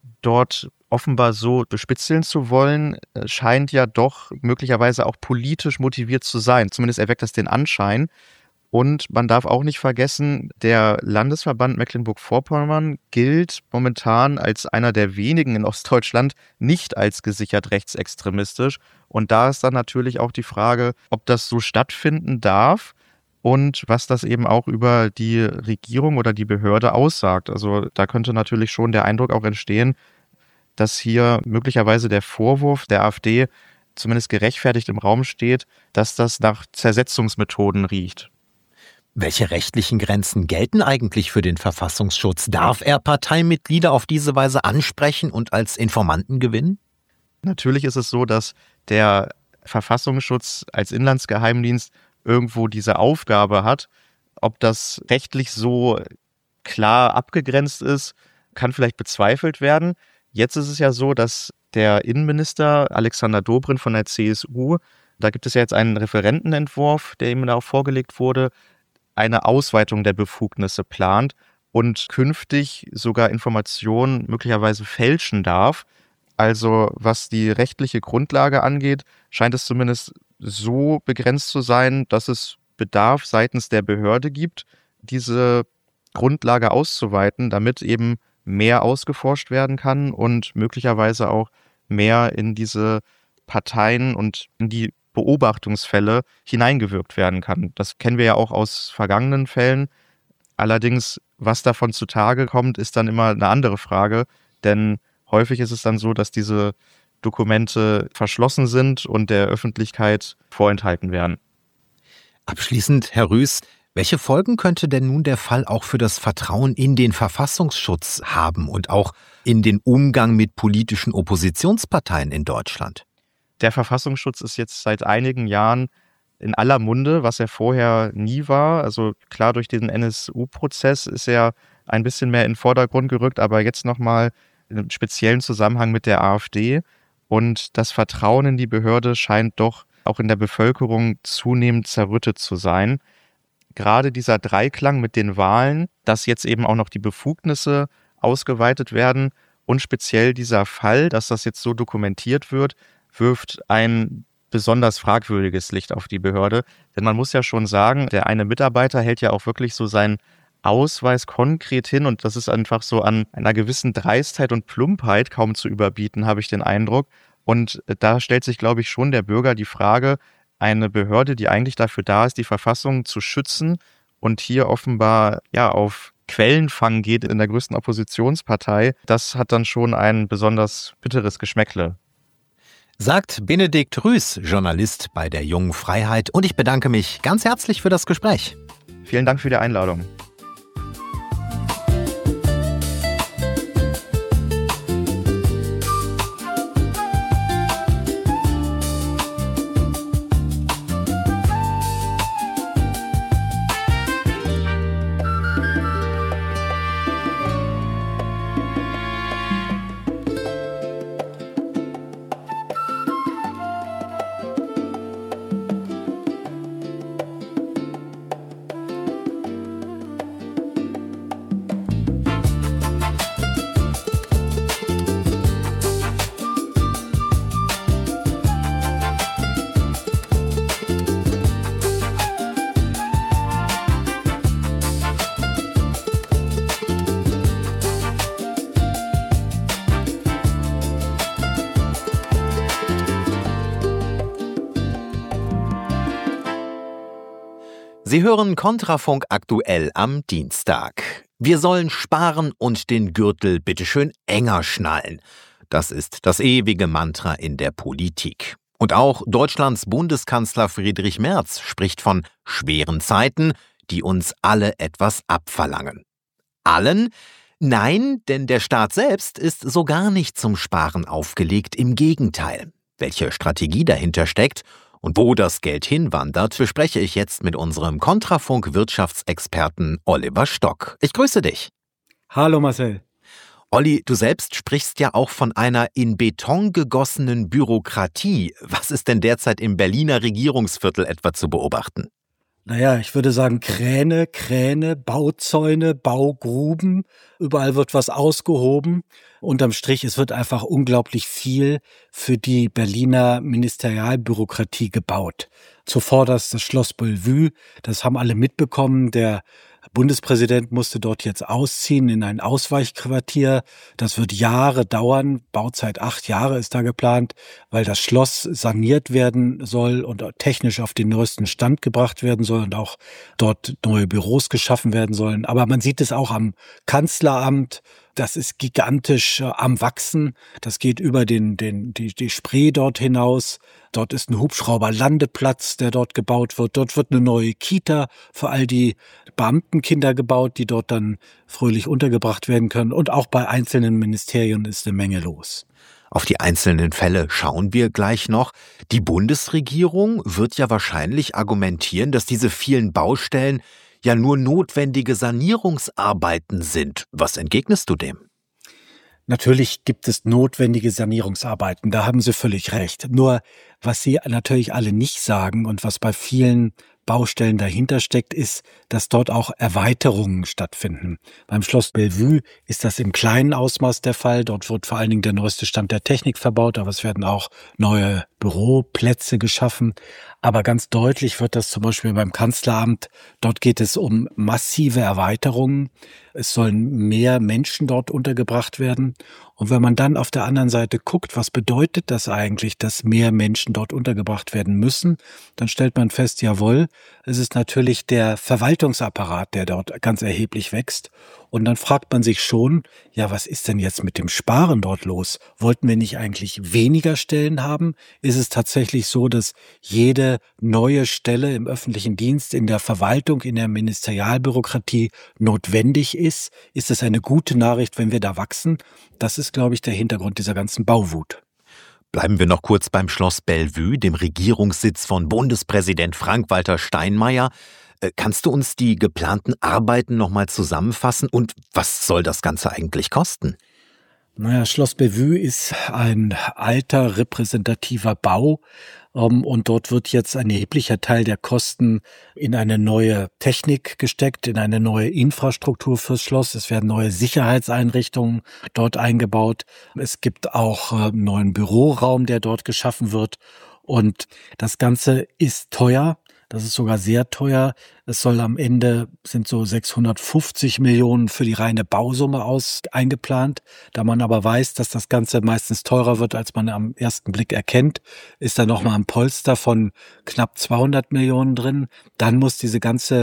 dort offenbar so bespitzeln zu wollen, scheint ja doch möglicherweise auch politisch motiviert zu sein. Zumindest erweckt das den Anschein. Und man darf auch nicht vergessen, der Landesverband Mecklenburg-Vorpommern gilt momentan als einer der wenigen in Ostdeutschland nicht als gesichert rechtsextremistisch. Und da ist dann natürlich auch die Frage, ob das so stattfinden darf und was das eben auch über die Regierung oder die Behörde aussagt. Also da könnte natürlich schon der Eindruck auch entstehen, dass hier möglicherweise der Vorwurf der AfD zumindest gerechtfertigt im Raum steht, dass das nach Zersetzungsmethoden riecht. Welche rechtlichen Grenzen gelten eigentlich für den Verfassungsschutz? Darf er Parteimitglieder auf diese Weise ansprechen und als Informanten gewinnen? Natürlich ist es so, dass der Verfassungsschutz als Inlandsgeheimdienst irgendwo diese Aufgabe hat. Ob das rechtlich so klar abgegrenzt ist, kann vielleicht bezweifelt werden. Jetzt ist es ja so, dass der Innenminister Alexander Dobrindt von der CSU, da gibt es ja jetzt einen Referentenentwurf, der ihm da auch vorgelegt wurde, eine Ausweitung der Befugnisse plant und künftig sogar Informationen möglicherweise fälschen darf. Also was die rechtliche Grundlage angeht, scheint es zumindest so begrenzt zu sein, dass es Bedarf seitens der Behörde gibt, diese Grundlage auszuweiten, damit eben mehr ausgeforscht werden kann und möglicherweise auch mehr in diese Parteien und in die Beobachtungsfälle hineingewirkt werden kann. Das kennen wir ja auch aus vergangenen Fällen. Allerdings, was davon zutage kommt, ist dann immer eine andere Frage, denn häufig ist es dann so, dass diese Dokumente verschlossen sind und der Öffentlichkeit vorenthalten werden. Abschließend, Herr Rüß, welche Folgen könnte denn nun der Fall auch für das Vertrauen in den Verfassungsschutz haben und auch in den Umgang mit politischen Oppositionsparteien in Deutschland? Der Verfassungsschutz ist jetzt seit einigen Jahren in aller Munde, was er vorher nie war. Also klar, durch den NSU-Prozess ist er ein bisschen mehr in den Vordergrund gerückt, aber jetzt nochmal im speziellen Zusammenhang mit der AfD. Und das Vertrauen in die Behörde scheint doch auch in der Bevölkerung zunehmend zerrüttet zu sein. gerade dieser Dreiklang mit den Wahlen, dass jetzt eben auch noch die Befugnisse ausgeweitet werden und speziell dieser Fall, dass das jetzt so dokumentiert wird, wirft ein besonders fragwürdiges Licht auf die Behörde. Denn man muss ja schon sagen, der eine Mitarbeiter hält ja auch wirklich so seinen Ausweis konkret hin und das ist einfach so an einer gewissen Dreistheit und Plumpheit kaum zu überbieten, habe ich den Eindruck. Und da stellt sich, glaube ich, schon der Bürger die Frage, eine Behörde, die eigentlich dafür da ist, die Verfassung zu schützen und hier offenbar ja auf Quellenfang geht in der größten Oppositionspartei, das hat dann schon ein besonders bitteres Geschmäckle. Sagt Benedikt Rüß, Journalist bei der Jungen Freiheit, und ich bedanke mich ganz herzlich für das Gespräch. Vielen Dank für die Einladung. Sie hören Kontrafunk aktuell am Dienstag. Wir sollen sparen und den Gürtel bitteschön enger schnallen. Das ist das ewige Mantra in der Politik. Und auch Deutschlands Bundeskanzler Friedrich Merz spricht von schweren Zeiten, die uns alle etwas abverlangen. Allen? Nein, denn der Staat selbst ist so gar nicht zum Sparen aufgelegt, im Gegenteil. Welche Strategie dahinter steckt und wo das Geld hinwandert, bespreche ich jetzt mit unserem Kontrafunk-Wirtschaftsexperten Oliver Stock. Ich grüße dich. Hallo Marcel. Olli, du selbst sprichst ja auch von einer in Beton gegossenen Bürokratie. Was ist denn derzeit im Berliner Regierungsviertel etwa zu beobachten? Naja, ich würde sagen Kräne, Bauzäune, Baugruben. Überall wird was ausgehoben. Unterm Strich, es wird einfach unglaublich viel für die Berliner Ministerialbürokratie gebaut. Zuvorderst das Schloss Bellevue, das haben alle mitbekommen. Der Bundespräsident musste dort jetzt ausziehen in ein Ausweichquartier. Das wird Jahre dauern. Bauzeit 8 Jahre ist da geplant, weil das Schloss saniert werden soll und technisch auf den neuesten Stand gebracht werden soll und auch dort neue Büros geschaffen werden sollen. Aber man sieht es auch am Kanzleramt. Das ist gigantisch am Wachsen. Das geht über die Spree dort hinaus. Dort ist ein Hubschrauberlandeplatz, der dort gebaut wird. Dort wird eine neue Kita für all die Beamtenkinder gebaut, die dort dann fröhlich untergebracht werden können. Und auch bei einzelnen Ministerien ist eine Menge los. Auf die einzelnen Fälle schauen wir gleich noch. Die Bundesregierung wird ja wahrscheinlich argumentieren, dass diese vielen Baustellen ja nur notwendige Sanierungsarbeiten sind. Was entgegnest du dem? Natürlich gibt es notwendige Sanierungsarbeiten, da haben Sie völlig recht. Nur, was Sie natürlich alle nicht sagen und was bei vielen Baustellen dahinter steckt, ist, dass dort auch Erweiterungen stattfinden. Beim Schloss Bellevue ist das im kleinen Ausmaß der Fall. Dort wird vor allen Dingen der neueste Stand der Technik verbaut, aber es werden auch neue Büroplätze geschaffen. Aber ganz deutlich wird das zum Beispiel beim Kanzleramt. Dort geht es um massive Erweiterungen. Es sollen mehr Menschen dort untergebracht werden. Und wenn man dann auf der anderen Seite guckt, was bedeutet das eigentlich, dass mehr Menschen dort untergebracht werden müssen, dann stellt man fest, jawohl, es ist natürlich der Verwaltungsapparat, der dort ganz erheblich wächst. Und dann fragt man sich schon, ja, was ist denn jetzt mit dem Sparen dort los? Wollten wir nicht eigentlich weniger Stellen haben? Ist es tatsächlich so, dass jede neue Stelle im öffentlichen Dienst, in der Verwaltung, in der Ministerialbürokratie notwendig ist? Ist es eine gute Nachricht, wenn wir da wachsen? Das ist, glaube ich, der Hintergrund dieser ganzen Bauwut. Bleiben wir noch kurz beim Schloss Bellevue, dem Regierungssitz von Bundespräsident Frank-Walter Steinmeier. Kannst du uns die geplanten Arbeiten nochmal zusammenfassen und was soll das Ganze eigentlich kosten? Naja, Schloss Bellevue ist ein alter, repräsentativer Bau Und dort wird jetzt ein erheblicher Teil der Kosten in eine neue Technik gesteckt, in eine neue Infrastruktur fürs Schloss. Es werden neue Sicherheitseinrichtungen dort eingebaut. Es gibt auch einen neuen Büroraum, der dort geschaffen wird. Und das Ganze ist teuer. Das ist sogar sehr teuer. Es soll am Ende, sind so 650 Millionen für die reine Bausumme eingeplant. Da man aber weiß, dass das Ganze meistens teurer wird, als man am ersten Blick erkennt, ist da nochmal ein Polster von knapp 200 Millionen drin. Dann muss diese ganze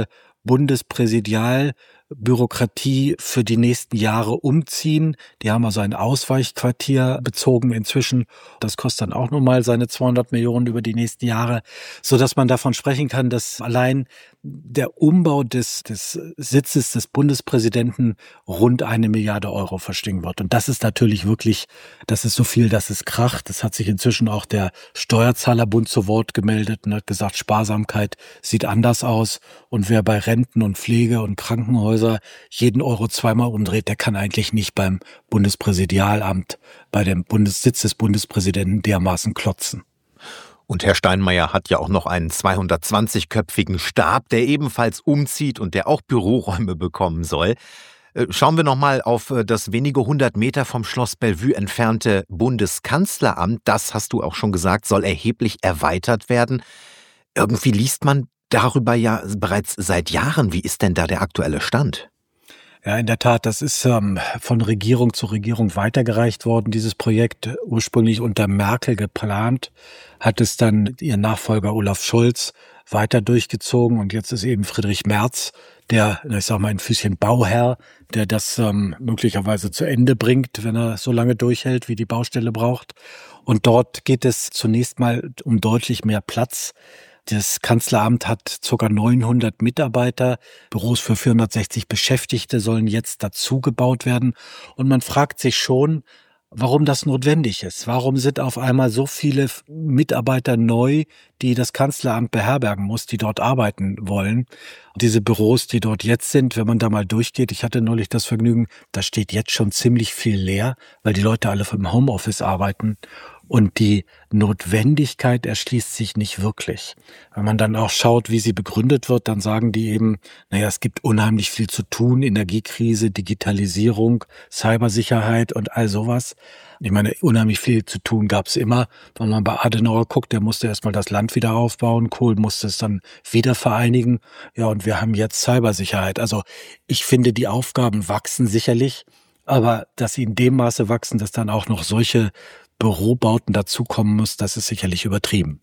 Bundespräsidialbürokratie für die nächsten Jahre umziehen. Die haben also ein Ausweichquartier bezogen inzwischen. Das kostet dann auch nochmal seine 200 Millionen über die nächsten Jahre, so dass man davon sprechen kann, dass allein der Umbau des Sitzes des Bundespräsidenten rund 1 Milliarde Euro verschlingen wird. Und das ist natürlich wirklich, das ist so viel, dass es kracht. Das hat sich inzwischen auch der Steuerzahlerbund zu Wort gemeldet und hat gesagt, Sparsamkeit sieht anders aus. Und wer bei Renten und Pflege und Krankenhäuser jeden Euro zweimal umdreht, der kann eigentlich nicht beim Bundespräsidialamt, bei dem Sitz des Bundespräsidenten dermaßen klotzen. Und Herr Steinmeier hat ja auch noch einen 220-köpfigen Stab, der ebenfalls umzieht und der auch Büroräume bekommen soll. Schauen wir nochmal auf das wenige 100 Meter vom Schloss Bellevue entfernte Bundeskanzleramt. Das, hast du auch schon gesagt, soll erheblich erweitert werden. Irgendwie liest man darüber ja bereits seit Jahren. Wie ist denn da der aktuelle Stand? Ja, in der Tat, das ist von Regierung zu Regierung weitergereicht worden. Dieses Projekt ursprünglich unter Merkel geplant, hat es dann ihr Nachfolger Olaf Scholz weiter durchgezogen. Und jetzt ist eben Friedrich Merz, der, ich sag mal, ein Füßchen Bauherr, der das möglicherweise zu Ende bringt, wenn er so lange durchhält, wie die Baustelle braucht. Und dort geht es zunächst mal um deutlich mehr Platz. Das Kanzleramt hat ca. 900 Mitarbeiter, Büros für 460 Beschäftigte sollen jetzt dazu gebaut werden. Und man fragt sich schon, warum das notwendig ist. Warum sind auf einmal so viele Mitarbeiter neu, die das Kanzleramt beherbergen muss, die dort arbeiten wollen? Und diese Büros, die dort jetzt sind, wenn man da mal durchgeht, ich hatte neulich das Vergnügen, da steht jetzt schon ziemlich viel leer, weil die Leute alle vom Homeoffice arbeiten. Und die Notwendigkeit erschließt sich nicht wirklich. Wenn man dann auch schaut, wie sie begründet wird, dann sagen die eben, es gibt unheimlich viel zu tun, Energiekrise, Digitalisierung, Cybersicherheit und all sowas. Ich meine, unheimlich viel zu tun gab es immer. Wenn man bei Adenauer guckt, der musste erstmal das Land wieder aufbauen, Kohl musste es dann wieder vereinigen. Ja, und wir haben jetzt Cybersicherheit. Also ich finde, die Aufgaben wachsen sicherlich, aber dass sie in dem Maße wachsen, dass dann auch noch solche Bürobauten dazukommen muss, das ist sicherlich übertrieben.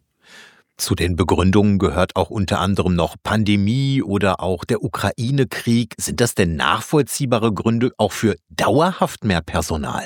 Zu den Begründungen gehört auch unter anderem noch Pandemie oder auch der Ukraine-Krieg. Sind das denn nachvollziehbare Gründe auch für dauerhaft mehr Personal?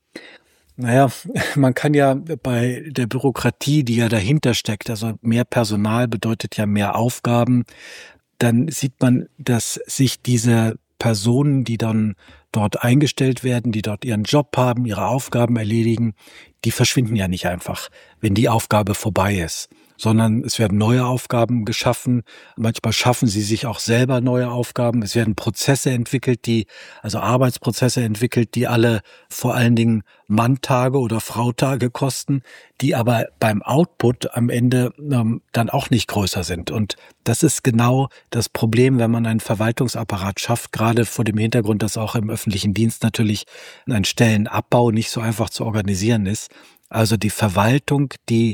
Naja, man kann ja bei der Bürokratie, die ja dahinter steckt, also mehr Personal bedeutet ja mehr Aufgaben, dann sieht man, dass sich diese Personen, die dann dort eingestellt werden, die dort ihren Job haben, ihre Aufgaben erledigen, die verschwinden ja nicht einfach, wenn die Aufgabe vorbei ist, sondern es werden neue Aufgaben geschaffen. Manchmal schaffen sie sich auch selber neue Aufgaben. Es werden Prozesse entwickelt, also Arbeitsprozesse entwickelt, die alle vor allen Dingen Manntage oder Frautage kosten, die aber beim Output am Ende dann auch nicht größer sind. Und das ist genau das Problem, wenn man einen Verwaltungsapparat schafft, gerade vor dem Hintergrund, dass auch im öffentlichen Dienst natürlich ein Stellenabbau nicht so einfach zu organisieren ist. Also die Verwaltung, die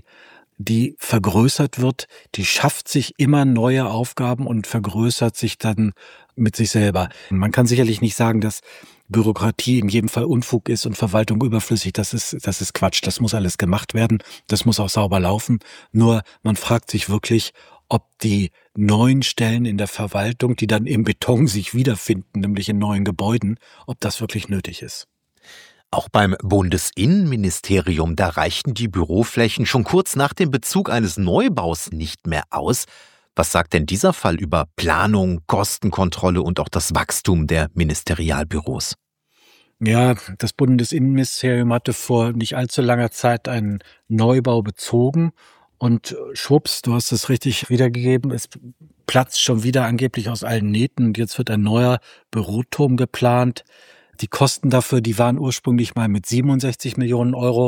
vergrößert wird, die schafft sich immer neue Aufgaben und vergrößert sich dann mit sich selber. Man kann sicherlich nicht sagen, dass Bürokratie in jedem Fall Unfug ist und Verwaltung überflüssig. Das ist Quatsch. Das muss alles gemacht werden. Das muss auch sauber laufen. Nur man fragt sich wirklich, ob die neuen Stellen in der Verwaltung, die dann im Beton sich wiederfinden, nämlich in neuen Gebäuden, ob das wirklich nötig ist. Auch beim Bundesinnenministerium, da reichten die Büroflächen schon kurz nach dem Bezug eines Neubaus nicht mehr aus. Was sagt denn dieser Fall über Planung, Kostenkontrolle und auch das Wachstum der Ministerialbüros? Ja, das Bundesinnenministerium hatte vor nicht allzu langer Zeit einen Neubau bezogen und schwupps, du hast es richtig wiedergegeben, es platzt schon wieder angeblich aus allen Nähten und jetzt wird ein neuer Büroturm geplant. Die Kosten dafür, die waren ursprünglich mal mit 67 Millionen Euro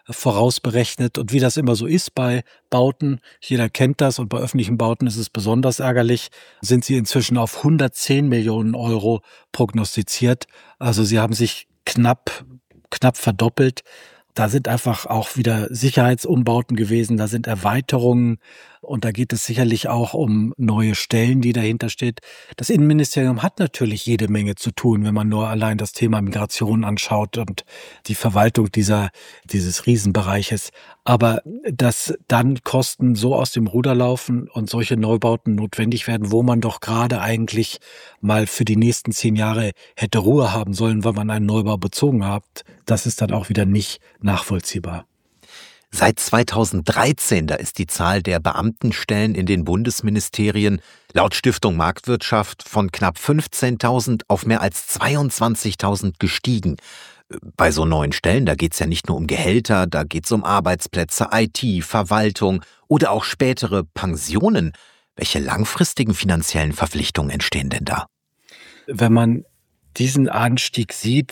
vorausberechnet. Und wie das immer so ist bei Bauten, jeder kennt das und bei öffentlichen Bauten ist es besonders ärgerlich, sind sie inzwischen auf 110 Millionen Euro prognostiziert. Also sie haben sich knapp verdoppelt. Da sind einfach auch wieder Sicherheitsumbauten gewesen, da sind Erweiterungen und da geht es sicherlich auch um neue Stellen, die dahinter steht. Das Innenministerium hat natürlich jede Menge zu tun, wenn man nur allein das Thema Migration anschaut und die Verwaltung dieses Riesenbereiches. Aber dass dann Kosten so aus dem Ruder laufen und solche Neubauten notwendig werden, wo man doch gerade eigentlich mal für die nächsten 10 Jahre hätte Ruhe haben sollen, weil man einen Neubau bezogen hat, das ist dann auch wieder nicht nachvollziehbar. Seit 2013, da ist die Zahl der Beamtenstellen in den Bundesministerien laut Stiftung Marktwirtschaft von knapp 15.000 auf mehr als 22.000 gestiegen. Bei so neuen Stellen, da geht's ja nicht nur um Gehälter, da geht's um Arbeitsplätze, IT, Verwaltung oder auch spätere Pensionen. Welche langfristigen finanziellen Verpflichtungen entstehen denn da? Wenn man diesen Anstieg sieht,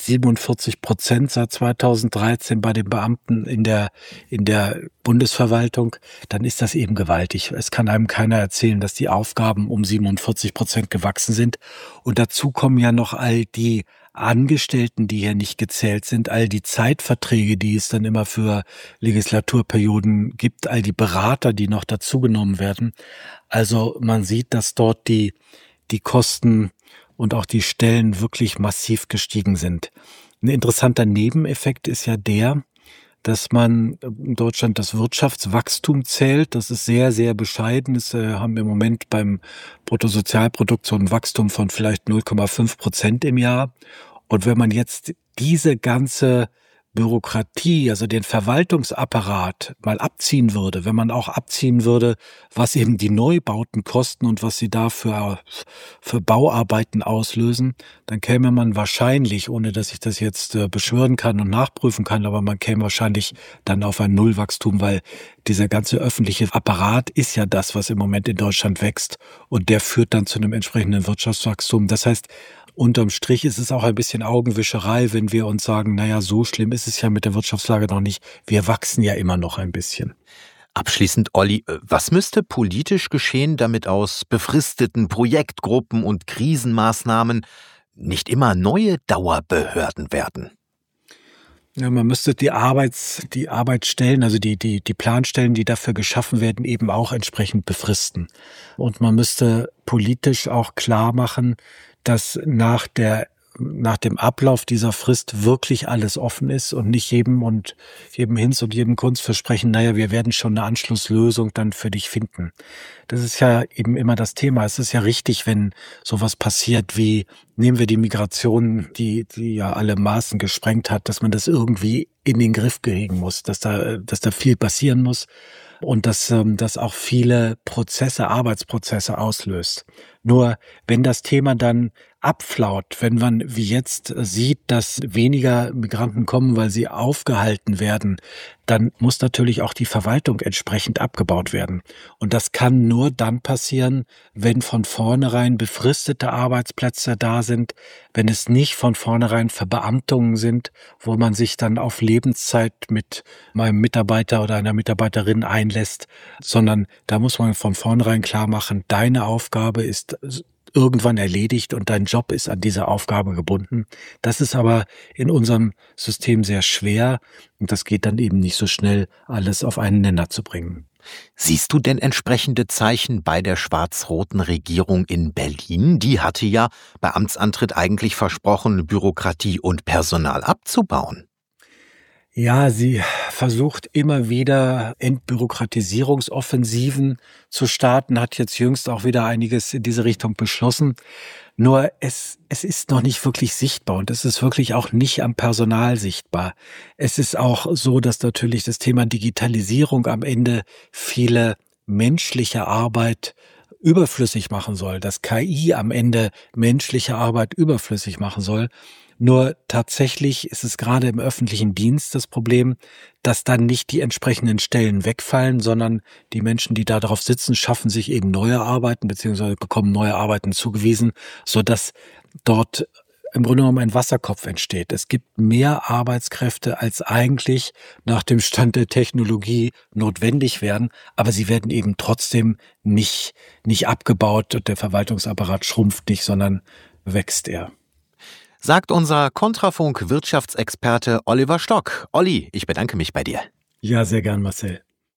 47% seit 2013 bei den Beamten in der Bundesverwaltung, dann ist das eben gewaltig. Es kann einem keiner erzählen, dass die Aufgaben um 47% gewachsen sind. Und dazu kommen ja noch all die Angestellten, die hier nicht gezählt sind, all die Zeitverträge, die es dann immer für Legislaturperioden gibt, all die Berater, die noch dazugenommen werden. Also man sieht, dass dort die Kosten und auch die Stellen wirklich massiv gestiegen sind. Ein interessanter Nebeneffekt ist ja der, dass man in Deutschland das Wirtschaftswachstum zählt. Das ist sehr, sehr bescheiden. Wir haben im Moment beim Bruttosozialprodukt so ein Wachstum von vielleicht 0,5% im Jahr. Und wenn man jetzt diese ganze Bürokratie, also den Verwaltungsapparat mal abziehen würde, wenn man auch abziehen würde, was eben die Neubauten kosten und was sie da für Bauarbeiten auslösen, dann käme man wahrscheinlich, ohne dass ich das jetzt beschwören kann und nachprüfen kann, aber man käme wahrscheinlich dann auf ein Nullwachstum, weil dieser ganze öffentliche Apparat ist ja das, was im Moment in Deutschland wächst und der führt dann zu einem entsprechenden Wirtschaftswachstum. Das heißt, unterm Strich ist es auch ein bisschen Augenwischerei, wenn wir uns sagen, naja, so schlimm ist es ja mit der Wirtschaftslage noch nicht. Wir wachsen ja immer noch ein bisschen. Abschließend, Olli, was müsste politisch geschehen, damit aus befristeten Projektgruppen und Krisenmaßnahmen nicht immer neue Dauerbehörden werden? Ja, man müsste die Arbeitsstellen, also die Planstellen, die dafür geschaffen werden, eben auch entsprechend befristen. Und man müsste politisch auch klar machen, dass nach dem Ablauf dieser Frist wirklich alles offen ist und nicht jedem Hinz und jedem Kunst versprechen, naja, wir werden schon eine Anschlusslösung dann für dich finden. Das ist ja eben immer das Thema. Es ist ja richtig, wenn sowas passiert wie, nehmen wir die Migration, die ja alle Maßen gesprengt hat, dass man das irgendwie in den Griff kriegen muss, dass da viel passieren muss und dass auch viele Arbeitsprozesse auslöst. Nur wenn das Thema dann abflaut, wenn man wie jetzt sieht, dass weniger Migranten kommen, weil sie aufgehalten werden, dann muss natürlich auch die Verwaltung entsprechend abgebaut werden. Und das kann nur dann passieren, wenn von vornherein befristete Arbeitsplätze da sind, wenn es nicht von vornherein Verbeamtungen sind, wo man sich dann auf Lebenszeit mit meinem Mitarbeiter oder einer Mitarbeiterin einlässt, sondern da muss man von vornherein klar machen, deine Aufgabe ist irgendwann erledigt und dein Job ist an diese Aufgabe gebunden. Das ist aber in unserem System sehr schwer und das geht dann eben nicht so schnell, alles auf einen Nenner zu bringen. Siehst du denn entsprechende Zeichen bei der schwarz-roten Regierung in Berlin? Die hatte ja bei Amtsantritt eigentlich versprochen, Bürokratie und Personal abzubauen. Ja, sie versucht immer wieder Entbürokratisierungsoffensiven zu starten, hat jetzt jüngst auch wieder einiges in diese Richtung beschlossen. Nur es ist noch nicht wirklich sichtbar und es ist wirklich auch nicht am Personal sichtbar. Es ist auch so, dass natürlich das Thema Digitalisierung am Ende viele menschliche Arbeit überflüssig machen soll, dass KI am Ende menschliche Arbeit überflüssig machen soll. Nur tatsächlich ist es gerade im öffentlichen Dienst das Problem, dass dann nicht die entsprechenden Stellen wegfallen, sondern die Menschen, die da drauf sitzen, schaffen sich eben neue Arbeiten bzw. bekommen neue Arbeiten zugewiesen, sodass dort im Grunde genommen ein Wasserkopf entsteht. Es gibt mehr Arbeitskräfte, als eigentlich nach dem Stand der Technologie notwendig werden, aber sie werden eben trotzdem nicht abgebaut und der Verwaltungsapparat schrumpft nicht, sondern wächst eher. Sagt unser Kontrafunk-Wirtschaftsexperte Oliver Stock. Olli, ich bedanke mich bei dir. Ja, sehr gern, Marcel.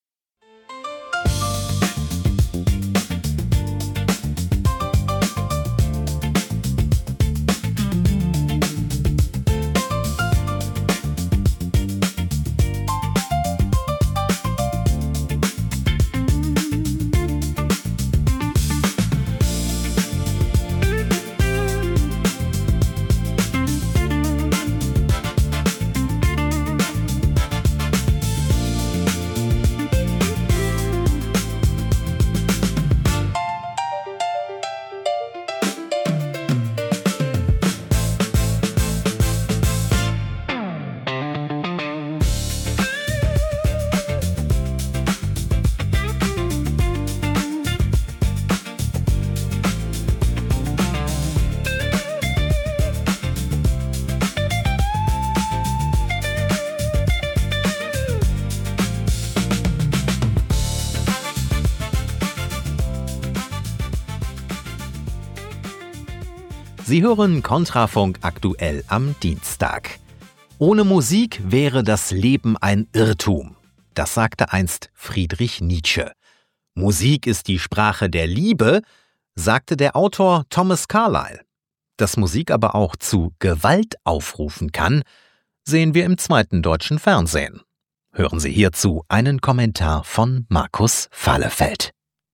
Sie hören Kontrafunk aktuell am Dienstag. Ohne Musik wäre das Leben ein Irrtum. Das sagte einst Friedrich Nietzsche. Musik ist die Sprache der Liebe, sagte der Autor Thomas Carlyle. Dass Musik aber auch zu Gewalt aufrufen kann, sehen wir im zweiten deutschen Fernsehen. Hören Sie hierzu einen Kommentar von Markus Fahlefeld.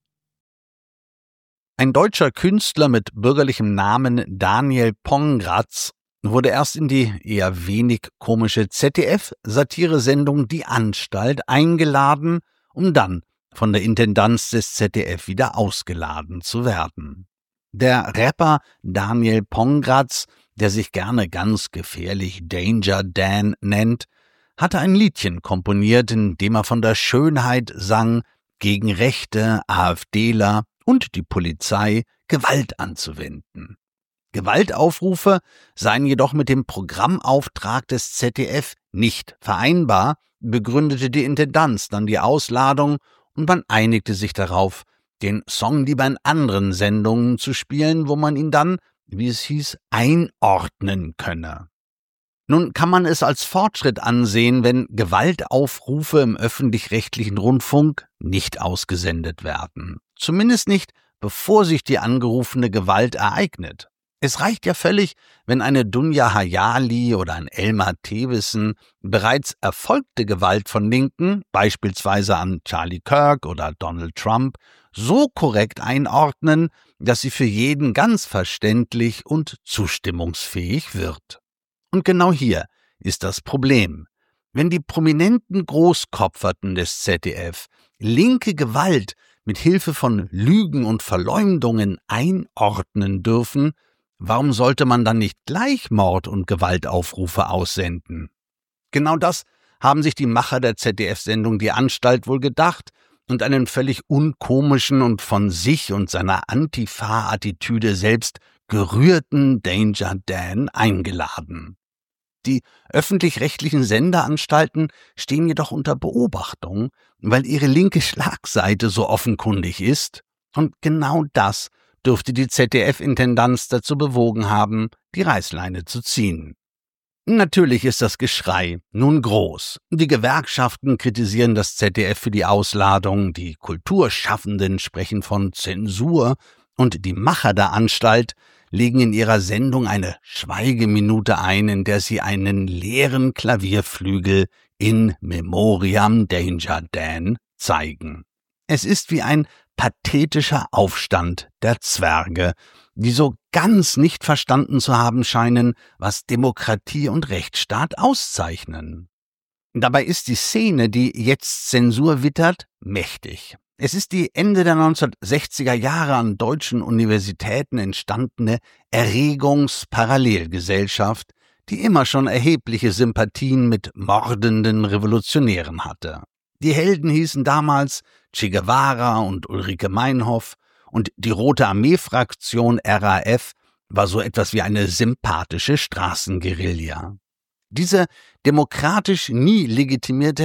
Ein deutscher Künstler mit bürgerlichem Namen Daniel Pongratz wurde erst in die eher wenig komische ZDF-Satiresendung Die Anstalt eingeladen, um dann von der Intendanz des ZDF wieder ausgeladen zu werden. Der Rapper Daniel Pongratz, der sich gerne ganz gefährlich Danger Dan nennt, hatte ein Liedchen komponiert, in dem er von der Schönheit sang, gegen Rechte, AfDler und die Polizei Gewalt anzuwenden. Gewaltaufrufe seien jedoch mit dem Programmauftrag des ZDF nicht vereinbar, begründete die Intendanz dann die Ausladung und man einigte sich darauf, den Song lieber in anderen Sendungen zu spielen, wo man ihn dann, wie es hieß, einordnen könne. Nun kann man es als Fortschritt ansehen, wenn Gewaltaufrufe im öffentlich-rechtlichen Rundfunk nicht ausgesendet werden. Zumindest nicht, bevor sich die angerufene Gewalt ereignet. Es reicht ja völlig, wenn eine Dunja Hayali oder ein Elmar Thewissen bereits erfolgte Gewalt von Linken, beispielsweise an Charlie Kirk oder Donald Trump, so korrekt einordnen, dass sie für jeden ganz verständlich und zustimmungsfähig wird. Und genau hier ist das Problem. Wenn die prominenten Großkopferten des ZDF linke Gewalt mit Hilfe von Lügen und Verleumdungen einordnen dürfen, warum sollte man dann nicht gleich Mord- und Gewaltaufrufe aussenden? Genau das haben sich die Macher der ZDF-Sendung Die Anstalt wohl gedacht und einen völlig unkomischen und von sich und seiner Antifa-Attitüde selbst gerührten Danger Dan eingeladen. Die öffentlich-rechtlichen Senderanstalten stehen jedoch unter Beobachtung, weil ihre linke Schlagseite so offenkundig ist, und genau das dürfte die ZDF-Intendanz dazu bewogen haben, die Reißleine zu ziehen. Natürlich ist das Geschrei nun groß. Die Gewerkschaften kritisieren das ZDF für die Ausladung, die Kulturschaffenden sprechen von Zensur und die Macher der Anstalt legen in ihrer Sendung eine Schweigeminute ein, in der sie einen leeren Klavierflügel in Memoriam Danger Dan zeigen. Es ist wie ein pathetischer Aufstand der Zwerge, die so ganz nicht verstanden zu haben scheinen, was Demokratie und Rechtsstaat auszeichnen. Dabei ist die Szene, die jetzt Zensur wittert, mächtig. Es ist die Ende der 1960er Jahre an deutschen Universitäten entstandene Erregungsparallelgesellschaft, die immer schon erhebliche Sympathien mit mordenden Revolutionären hatte. Die Helden hießen damals Che Guevara und Ulrike Meinhof und die Rote Armee-Fraktion RAF war so etwas wie eine sympathische Straßenguerilla. Diese demokratisch nie legitimierte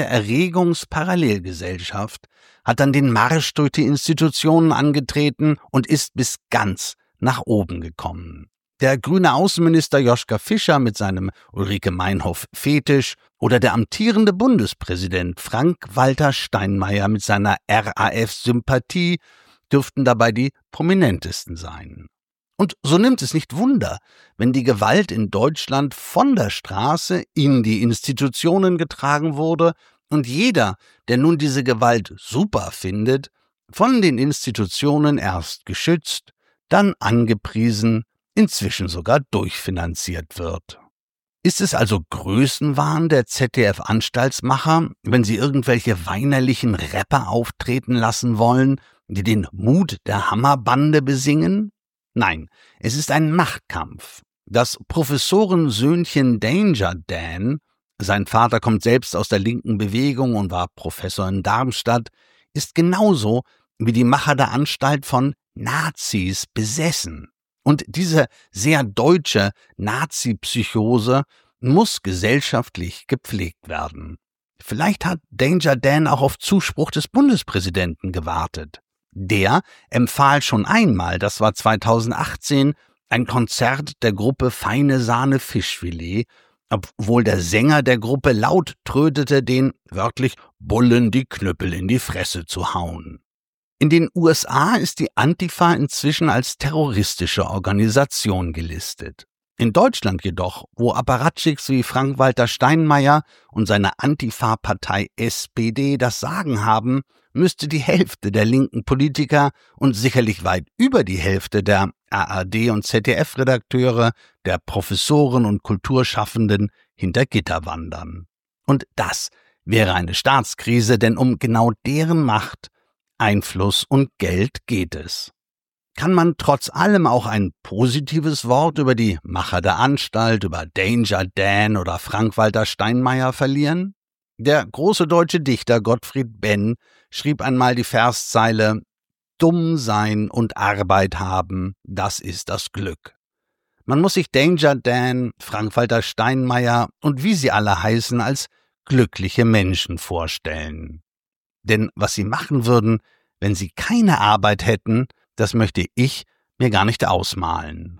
Erregungsparallelgesellschaft hat dann den Marsch durch die Institutionen angetreten und ist bis ganz nach oben gekommen. Der grüne Außenminister Joschka Fischer mit seinem Ulrike Meinhof-Fetisch oder der amtierende Bundespräsident Frank-Walter Steinmeier mit seiner RAF-Sympathie dürften dabei die prominentesten sein. Und so nimmt es nicht Wunder, wenn die Gewalt in Deutschland von der Straße in die Institutionen getragen wurde und jeder, der nun diese Gewalt super findet, von den Institutionen erst geschützt, dann angepriesen, inzwischen sogar durchfinanziert wird. Ist es also Größenwahn der ZDF-Anstaltsmacher, wenn sie irgendwelche weinerlichen Rapper auftreten lassen wollen, die den Mut der Hammerbande besingen? Nein, es ist ein Machtkampf. Das Professorensöhnchen Danger Dan, sein Vater kommt selbst aus der linken Bewegung und war Professor in Darmstadt, ist genauso wie die Macher der Anstalt von Nazis besessen. Und diese sehr deutsche Nazi-Psychose muss gesellschaftlich gepflegt werden. Vielleicht hat Danger Dan auch auf Zuspruch des Bundespräsidenten gewartet. Der empfahl schon einmal, das war 2018, ein Konzert der Gruppe Feine Sahne Fischfilet, obwohl der Sänger der Gruppe laut trödete, den wörtlich Bullen die Knüppel in die Fresse zu hauen. In den USA ist die Antifa inzwischen als terroristische Organisation gelistet. In Deutschland jedoch, wo Apparatchiks wie Frank-Walter Steinmeier und seine Antifa-Partei SPD das Sagen haben, müsste die Hälfte der linken Politiker und sicherlich weit über die Hälfte der ARD- und ZDF-Redakteure, der Professoren und Kulturschaffenden hinter Gitter wandern. Und das wäre eine Staatskrise, denn um genau deren Macht, Einfluss und Geld geht es. Kann man trotz allem auch ein positives Wort über die Macher der Anstalt, über Danger Dan oder Frank-Walter Steinmeier verlieren? Der große deutsche Dichter Gottfried Benn schrieb einmal die Verszeile: Dumm sein und Arbeit haben, das ist das Glück. Man muss sich Danger Dan, Frank-Walter Steinmeier und wie sie alle heißen als glückliche Menschen vorstellen. Denn was sie machen würden, wenn sie keine Arbeit hätten, das möchte ich mir gar nicht ausmalen.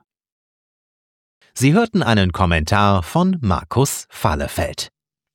Sie hörten einen Kommentar von Markus Fahlefeld.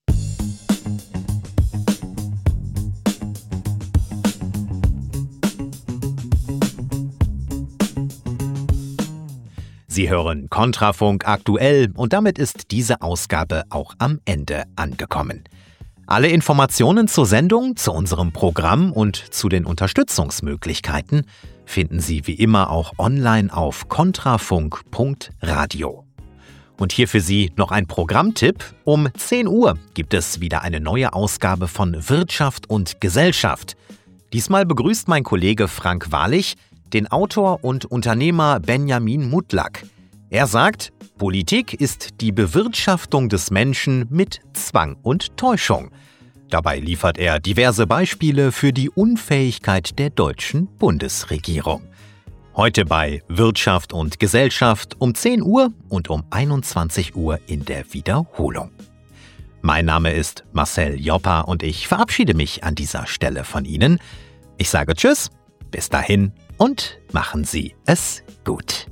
Sie hören Kontrafunk aktuell und damit ist diese Ausgabe auch am Ende angekommen. Alle Informationen zur Sendung, zu unserem Programm und zu den Unterstützungsmöglichkeiten finden Sie wie immer auch online auf kontrafunk.radio. Und hier für Sie noch ein Programmtipp. Um 10 Uhr gibt es wieder eine neue Ausgabe von Wirtschaft und Gesellschaft. Diesmal begrüßt mein Kollege Frank Wahrlich den Autor und Unternehmer Benjamin Mutlak. Er sagt, Politik ist die Bewirtschaftung des Menschen mit Zwang und Täuschung. Dabei liefert er diverse Beispiele für die Unfähigkeit der deutschen Bundesregierung. Heute bei Wirtschaft und Gesellschaft um 10 Uhr und um 21 Uhr in der Wiederholung. Mein Name ist Marcel Joppa und ich verabschiede mich an dieser Stelle von Ihnen. Ich sage Tschüss, bis dahin und machen Sie es gut.